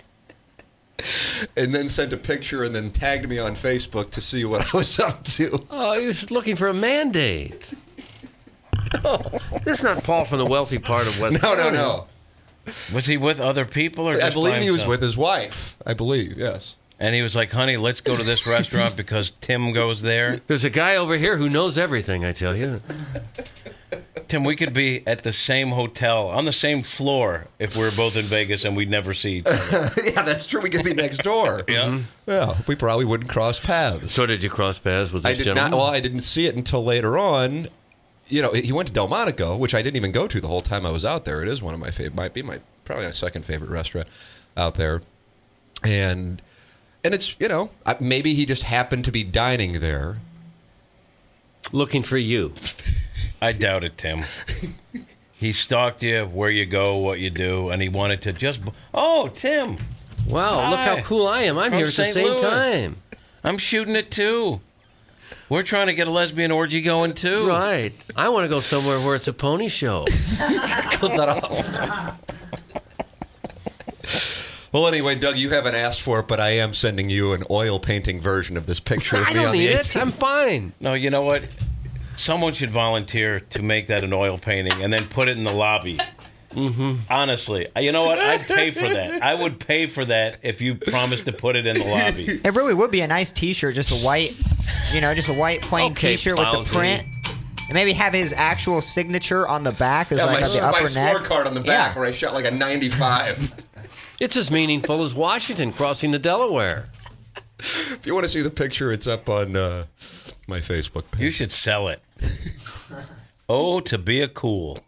[SPEAKER 2] And then sent a picture and then tagged me on Facebook to see what I was up to.
[SPEAKER 4] Oh, he was looking for a mandate. Oh, this is not Paul from the wealthy part of West
[SPEAKER 2] No, no,
[SPEAKER 4] County.
[SPEAKER 2] no.
[SPEAKER 3] Was he with other people? Or
[SPEAKER 2] I
[SPEAKER 3] just
[SPEAKER 2] believe
[SPEAKER 3] by
[SPEAKER 2] he was
[SPEAKER 3] himself?
[SPEAKER 2] with his wife. I believe, yes.
[SPEAKER 3] And he was like, honey, let's go to this restaurant because Tim goes there.
[SPEAKER 4] There's a guy over here who knows everything, I tell you.
[SPEAKER 3] Tim, we could be at the same hotel, on the same floor, if we were both in Vegas and we'd never see each other.
[SPEAKER 2] Yeah, that's true. We could be next door.
[SPEAKER 3] Yeah.
[SPEAKER 2] Yeah, we probably wouldn't cross paths.
[SPEAKER 4] So did you cross paths with this
[SPEAKER 2] I did
[SPEAKER 4] gentleman?
[SPEAKER 2] not. Well, I didn't see it until later on. You know, he went to Delmonico, which I didn't even go to the whole time I was out there. It is one of my favorite, might be my probably my second favorite restaurant out there, and and it's you know I- maybe he just happened to be dining there.
[SPEAKER 4] Looking for you.
[SPEAKER 3] I doubt it, Tim. He stalked you, where you go, what you do, and he wanted to just. Oh, Tim.
[SPEAKER 4] Wow, look how
[SPEAKER 3] Hi.
[SPEAKER 4] cool I am. I'm
[SPEAKER 3] From
[SPEAKER 4] here at the
[SPEAKER 3] Saint
[SPEAKER 4] same
[SPEAKER 3] Louis.
[SPEAKER 4] time.
[SPEAKER 3] I'm shooting it too. We're trying to get a lesbian orgy going too.
[SPEAKER 4] Right. I want to go somewhere where it's a pony show.
[SPEAKER 2] Cut that off. Well, anyway, Doug, you haven't asked for it, but I am sending you an oil painting version of this picture of
[SPEAKER 4] I
[SPEAKER 2] me
[SPEAKER 4] don't
[SPEAKER 2] on
[SPEAKER 4] need
[SPEAKER 2] the
[SPEAKER 4] it.
[SPEAKER 2] eighteenth.
[SPEAKER 4] I'm fine.
[SPEAKER 3] No, you know what? Someone should volunteer to make that an oil painting and then put it in the lobby. Mm-hmm. Honestly, you know what? I'd pay for that. I would pay for that if you promised to put it in the lobby.
[SPEAKER 10] It really would be a nice T-shirt, just a white, you know, just a white plain
[SPEAKER 4] Okay,
[SPEAKER 10] T-shirt with the
[SPEAKER 4] Baldy.
[SPEAKER 10] print, and maybe have his actual signature on the back, as
[SPEAKER 2] Yeah,
[SPEAKER 10] like
[SPEAKER 2] my,
[SPEAKER 10] at the
[SPEAKER 2] my
[SPEAKER 10] upper neck.
[SPEAKER 2] scorecard on the back
[SPEAKER 10] Yeah.
[SPEAKER 2] where I shot like a ninety-five.
[SPEAKER 4] It's as meaningful as Washington crossing the Delaware.
[SPEAKER 2] If you want to see the picture, it's up on uh, my Facebook page.
[SPEAKER 3] You should sell it. Oh, to be a cool.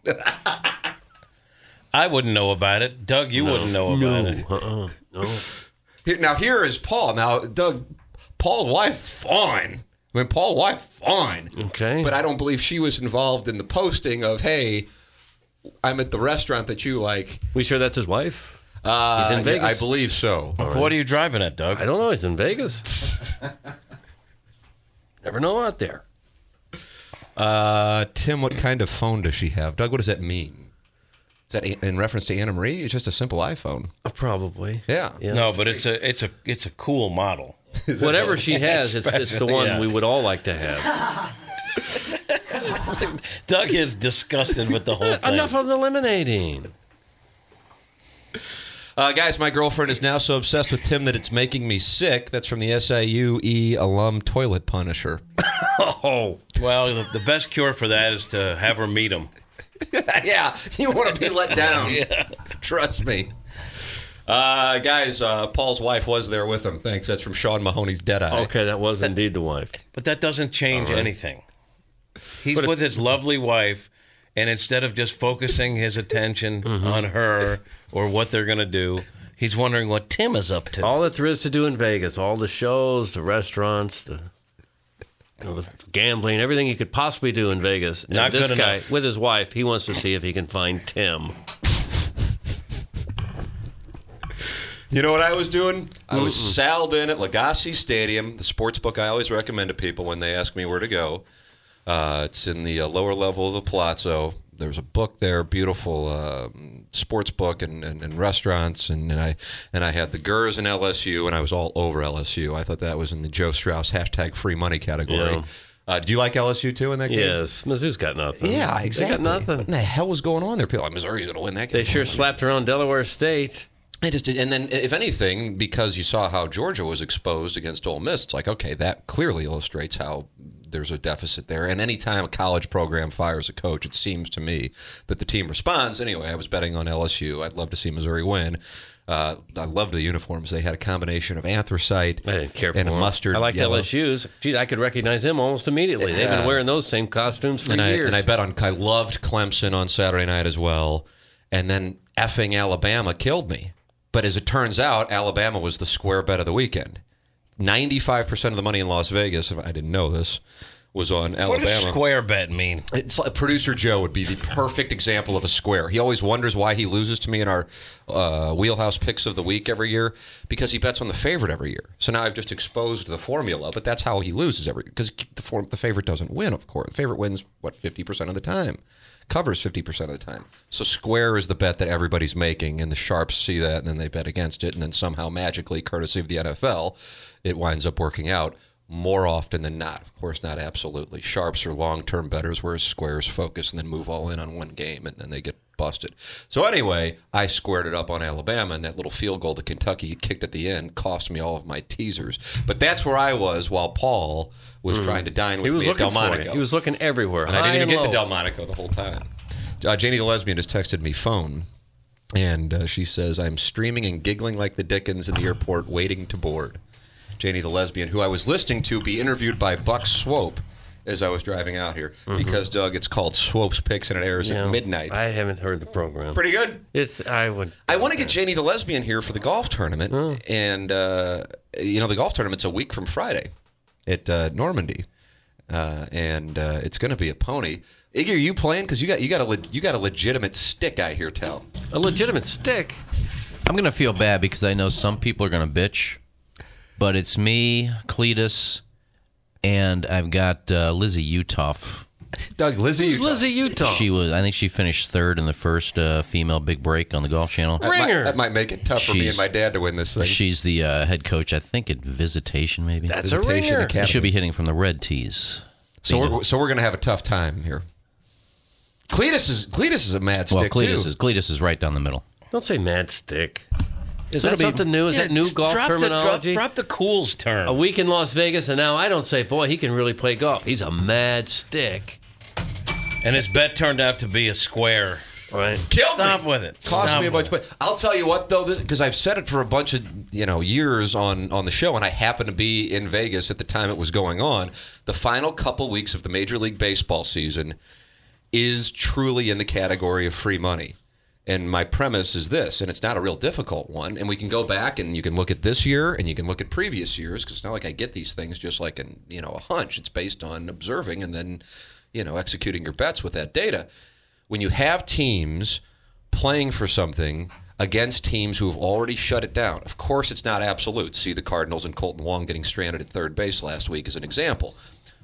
[SPEAKER 3] I wouldn't know about it. Doug, you
[SPEAKER 4] No.
[SPEAKER 3] wouldn't know
[SPEAKER 4] No.
[SPEAKER 3] about it.
[SPEAKER 4] Uh-uh. No.
[SPEAKER 2] Here- Now, here is Paul. Now, Doug, Paul's wife, fine. I mean, Paul's wife, fine.
[SPEAKER 4] Okay.
[SPEAKER 2] But I don't believe she was involved in the posting of, hey, I'm at the restaurant that you like.
[SPEAKER 4] We sure that's his wife?
[SPEAKER 2] Uh,
[SPEAKER 4] He's in
[SPEAKER 2] yeah,
[SPEAKER 4] Vegas.
[SPEAKER 2] I believe so.
[SPEAKER 3] What are you driving at, Doug?
[SPEAKER 4] I don't know. He's in Vegas. Never know out there.
[SPEAKER 2] Uh, Tim, what kind of phone does she have? Doug, what does that mean? that in reference to Anna Marie? It's just a simple iPhone.
[SPEAKER 4] Uh, probably.
[SPEAKER 2] Yeah.
[SPEAKER 4] yeah.
[SPEAKER 3] No, but it's a it's a it's a cool model.
[SPEAKER 4] Whatever she has, it's, it's the one
[SPEAKER 3] yeah.
[SPEAKER 4] we would all like to have.
[SPEAKER 3] Doug is disgusted with the whole thing.
[SPEAKER 4] Enough of the eliminating.
[SPEAKER 2] Uh, guys, my girlfriend is now so obsessed with Tim that it's making me sick. That's from the S I U E alum toilet punisher.
[SPEAKER 3] Oh. Well, the, the best cure for that is to have her meet him.
[SPEAKER 2] Yeah, you want to be let down.
[SPEAKER 3] Yeah.
[SPEAKER 2] Trust me. Uh, guys, uh, Paul's wife was there with him. Thanks. That's from Sean Mahoney's Deadeye.
[SPEAKER 4] Okay, that was indeed the wife.
[SPEAKER 3] But that doesn't change
[SPEAKER 4] All right.
[SPEAKER 3] anything. He's
[SPEAKER 4] But
[SPEAKER 3] with
[SPEAKER 4] if-
[SPEAKER 3] his lovely wife, and instead of just focusing his attention
[SPEAKER 4] Mm-hmm.
[SPEAKER 3] on her or what they're going to do, he's wondering what Tim is up to.
[SPEAKER 4] All that there is to do in Vegas, all the shows, the restaurants, the, you know, the gambling, everything he could possibly do in Vegas. And
[SPEAKER 3] Not
[SPEAKER 4] this
[SPEAKER 3] good
[SPEAKER 4] guy,
[SPEAKER 3] enough.
[SPEAKER 4] with his wife, he wants to see if he can find Tim.
[SPEAKER 2] You know what I was doing? I was sailed in at Legacy Stadium, the sports book I always recommend to people when they ask me where to go. Uh, it's in the uh, lower level of the Palazzo. There's a book there, beautiful uh, sports book and, and, and restaurants, and, and I and I had the Gers and L S U, and I was all over L S U. I thought that was in the Joe Strauss hashtag free money category.
[SPEAKER 4] Yeah.
[SPEAKER 2] Uh, do you like L S U too in that game?
[SPEAKER 4] Yes, Mizzou's got nothing.
[SPEAKER 2] Yeah, exactly.
[SPEAKER 4] They got nothing.
[SPEAKER 2] What in the hell was going on there? People like, Missouri's going to win that game.
[SPEAKER 4] They sure slapped around Delaware State.
[SPEAKER 2] It just did. And then, if anything, because you saw how Georgia was exposed against Ole Miss, it's like, okay, that clearly illustrates how there's a deficit there. And anytime a college program fires a coach, it seems to me that the team responds. Anyway, I was betting on L S U. I'd love to see Missouri win. Uh, I loved the uniforms. They had a combination of anthracite
[SPEAKER 4] I didn't care for
[SPEAKER 2] and a
[SPEAKER 4] them.
[SPEAKER 2] mustard
[SPEAKER 4] I liked
[SPEAKER 2] yellow.
[SPEAKER 4] L S U's. Gee, I could recognize them almost immediately. They've
[SPEAKER 2] Yeah.
[SPEAKER 4] been wearing those same costumes for
[SPEAKER 2] and
[SPEAKER 4] years.
[SPEAKER 2] I, and I bet on, I loved Clemson on Saturday night as well. And then effing Alabama killed me. But as it turns out, Alabama was the square bet of the weekend. ninety-five percent of the money in Las Vegas, if I didn't know this, was on Alabama.
[SPEAKER 3] What does square bet mean?
[SPEAKER 2] It's like Producer Joe would be the perfect example of a square. He always wonders why he loses to me in our uh, Wheelhouse Picks of the Week every year, because he bets on the favorite every year. So now I've just exposed the formula, but that's how he loses every year, because the, form, the favorite doesn't win, of course. The favorite wins, what, fifty percent of the time. Covers fifty percent of the time. So square is the bet that everybody's making, and the sharps see that, and then they bet against it, and then somehow magically, courtesy of the N F L, it winds up working out more often than not. Of course, not absolutely. Sharps are long-term bettors, whereas squares focus and then move all in on one game, and then they get busted. So anyway, I squared it up on Alabama, and that little field goal that Kentucky kicked at the end cost me all of my teasers. But that's where I was while Paul was
[SPEAKER 4] Mm.
[SPEAKER 2] trying to dine with
[SPEAKER 4] He was
[SPEAKER 2] me at
[SPEAKER 4] looking for
[SPEAKER 2] Delmonico.
[SPEAKER 4] you. He was looking everywhere.
[SPEAKER 2] And I didn't
[SPEAKER 4] high
[SPEAKER 2] even
[SPEAKER 4] and
[SPEAKER 2] get
[SPEAKER 4] low.
[SPEAKER 2] to Delmonico the whole time. Uh, Janie the lesbian just texted me phone, and uh, she says, I'm streaming and giggling like the Dickens in the airport waiting to board. Janie the lesbian, who I was listening to be interviewed by Buck Swope as I was driving out here,
[SPEAKER 4] Mhm.
[SPEAKER 2] because, Doug, it's called Swope's Picks, and it airs
[SPEAKER 4] Yeah,
[SPEAKER 2] at midnight.
[SPEAKER 4] I haven't heard the program.
[SPEAKER 2] Pretty good.
[SPEAKER 4] It's I would.
[SPEAKER 2] I want to get Janie the lesbian here for the golf tournament,
[SPEAKER 4] Oh.
[SPEAKER 2] and uh, you know the golf tournament's a week from Friday at uh, Normandy, uh, and uh, it's going to be a pony. Iggy, are you playing? Because you got you got a le- you got a legitimate stick, I hear tell.
[SPEAKER 4] A legitimate stick.
[SPEAKER 11] I'm gonna feel bad because I know some people are gonna bitch, but it's me, Cletus, and I've got uh, Lizzie Utoff.
[SPEAKER 2] Doug, Lizzie
[SPEAKER 4] Who's Lizzie Utoff?
[SPEAKER 11] She was. I think she finished third in the first uh, female big break on the Golf Channel.
[SPEAKER 2] That might, that might make it tough for me
[SPEAKER 11] She's-
[SPEAKER 2] and my dad to win this thing.
[SPEAKER 11] She's the uh, head coach, I think, at Visitation, maybe.
[SPEAKER 2] That's a Visitation ringer. Academy.
[SPEAKER 11] She should be hitting from the red tees.
[SPEAKER 2] So we're so we're going to have a tough time here. Cletus is Cletus is a mad
[SPEAKER 11] Well,
[SPEAKER 2] stick
[SPEAKER 11] Cletus
[SPEAKER 2] too.
[SPEAKER 11] is Cletus is right down the middle.
[SPEAKER 4] Don't say mad stick. Is
[SPEAKER 11] So
[SPEAKER 4] that
[SPEAKER 11] it'll be-
[SPEAKER 4] something new? Is
[SPEAKER 3] Yeah,
[SPEAKER 4] that new golf
[SPEAKER 3] drop the- drop-
[SPEAKER 4] terminology?
[SPEAKER 3] drop the cools term.
[SPEAKER 4] A week in Las Vegas, and now I don't say, boy, he can really play golf. He's a mad stick.
[SPEAKER 3] And his bet turned out to be a square.
[SPEAKER 4] Right.
[SPEAKER 2] Killed
[SPEAKER 3] Stop
[SPEAKER 2] me.
[SPEAKER 3] with it.
[SPEAKER 2] Cost
[SPEAKER 3] Stop
[SPEAKER 2] me a
[SPEAKER 3] with
[SPEAKER 2] bunch. But I'll tell you what, though, because I've said it for a bunch of you know years on on the show, and I happened to be in Vegas at the time it was going on. The final couple weeks of the Major League Baseball season is truly in the category of free money. And my premise is this, and it's not a real difficult one. And we can go back and you can look at this year and you can look at previous years, because it's not like I get these things just like an you know a hunch. It's based on observing and then you know executing your bets with that data. When you have teams playing for something against teams who have already shut it down, of course it's not absolute. See the Cardinals and Colton Wong getting stranded at third base last week as an example.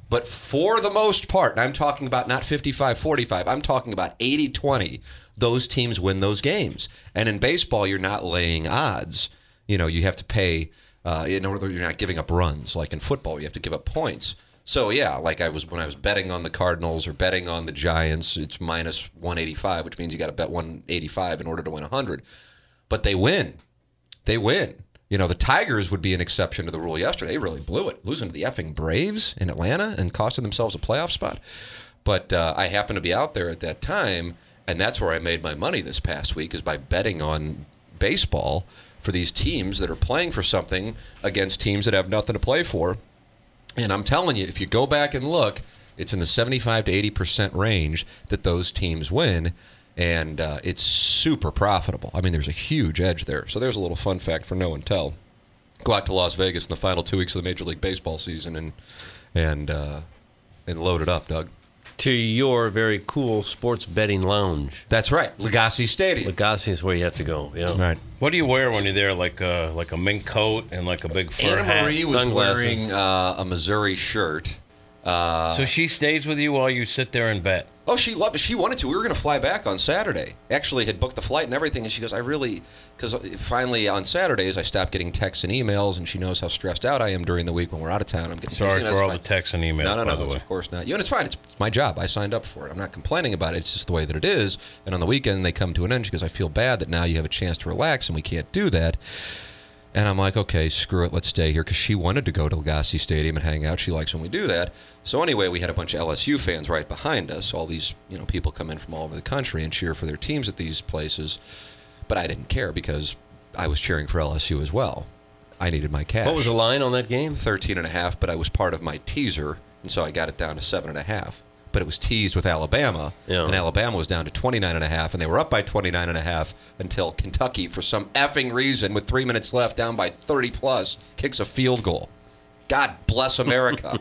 [SPEAKER 2] But for the most part, and I'm talking about not fifty-five forty-five, I'm talking about eighty twenty, those teams win those games. And in baseball, you're not laying odds. You know, you have to pay, uh, in order you're not giving up runs. Like in football, you have to give up points. So, yeah, like I was when I was betting on the Cardinals or betting on the Giants, it's minus one eighty-five, which means you got to bet one eighty-five in order to win one hundred. But they win. They win. You know, the Tigers would be an exception to the rule yesterday. They really blew it, losing to the effing Braves in Atlanta and costing themselves a playoff spot. But uh, I happened to be out there at that time, and that's where I made my money this past week, is by betting on baseball for these teams that are playing for something against teams that have nothing to play for. And I'm telling you, if you go back and look, it's in the seventy-five to eighty percent range that those teams win. And uh, it's super profitable. I mean, there's a huge edge there. So there's a little fun fact for no and tell. Go out to Las Vegas in the final two weeks of the Major League Baseball season and and uh, and load it up, Doug.
[SPEAKER 4] To your very cool sports betting lounge.
[SPEAKER 2] That's right, Legacy Stadium.
[SPEAKER 4] Legacy is where you have to go. Yeah.
[SPEAKER 2] Right.
[SPEAKER 3] What do you wear when you're there? Like a like a mink coat and like a big fur
[SPEAKER 2] Anna
[SPEAKER 3] hat.
[SPEAKER 2] Marie was
[SPEAKER 4] sunglasses.
[SPEAKER 2] wearing uh, a Missouri shirt. Uh,
[SPEAKER 3] so she stays with you while you sit there and bet.
[SPEAKER 2] Oh, she loved it. She wanted to. We were going to fly back on Saturday. Actually, had booked the flight and everything. And she goes, I really, because finally on Saturdays I stopped getting texts and emails, and she knows how stressed out I am during the week when we're out of town. I'm getting
[SPEAKER 3] sorry
[SPEAKER 2] texts,
[SPEAKER 3] for all
[SPEAKER 2] fine.
[SPEAKER 3] the texts and emails.
[SPEAKER 2] No, no,
[SPEAKER 3] by
[SPEAKER 2] no.
[SPEAKER 3] the
[SPEAKER 2] It's
[SPEAKER 3] way,
[SPEAKER 2] of course not. You know, it's fine. It's my job. I signed up for it. I'm not complaining about it. It's just the way that it is. And on the weekend they come to an end. She goes, I feel bad that now you have a chance to relax and we can't do that. And I'm like, okay, screw it, let's stay here, because she wanted to go to Legacy Stadium and hang out. She likes when we do that. So anyway, we had a bunch of L S U fans right behind us. All these, you know, people come in from all over the country and cheer for their teams at these places. But I didn't care because I was cheering for L S U as well. I needed my cash.
[SPEAKER 4] What was the line on that game?
[SPEAKER 2] thirteen and a half, but I was part of my teaser, and so I got it down to seven and a half. But it was teased with Alabama,
[SPEAKER 4] yeah.
[SPEAKER 2] and Alabama was down to twenty-nine and a half, and they were up by twenty-nine and a half until Kentucky, for some effing reason, with three minutes left, down by thirty plus, kicks a field goal. God bless America.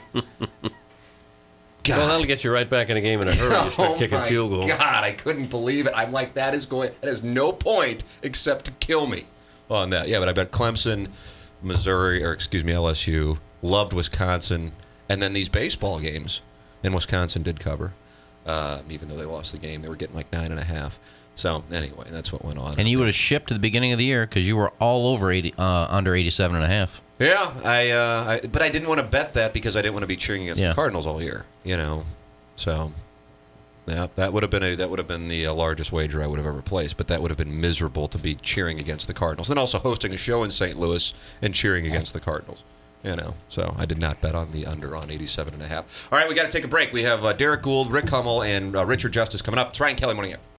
[SPEAKER 4] God. Well, that'll get you right back in a game in a hurry. You start
[SPEAKER 2] oh
[SPEAKER 4] kicking
[SPEAKER 2] my
[SPEAKER 4] field goals.
[SPEAKER 2] God, I couldn't believe it. I'm like, that is going. That has no point except to kill me on that. Yeah, but I bet Clemson, Missouri, or excuse me, L S U, loved Wisconsin, and then these baseball games. And Wisconsin did cover, uh, even though they lost the game. They were getting like nine and a half. So anyway, that's what went on.
[SPEAKER 11] And you would have shipped at the beginning of the year because you were all over eighty, uh, under eighty-seven and a half.
[SPEAKER 2] Yeah, I, uh, I. But I didn't want to bet that because I didn't want to be cheering against
[SPEAKER 11] yeah.
[SPEAKER 2] the Cardinals all year. You know, so yeah, that would have been a that would have been the uh, largest wager I would have ever placed. But that would have been miserable to be cheering against the Cardinals, then also hosting a show in Saint Louis and cheering against the Cardinals. You know, so I did not bet on the under on eighty-seven and a half. All right, we got to take a break. We have uh, Derek Gould, Rick Hummel, and uh, Richard Justice coming up. It's Ryan Kelly Morning After.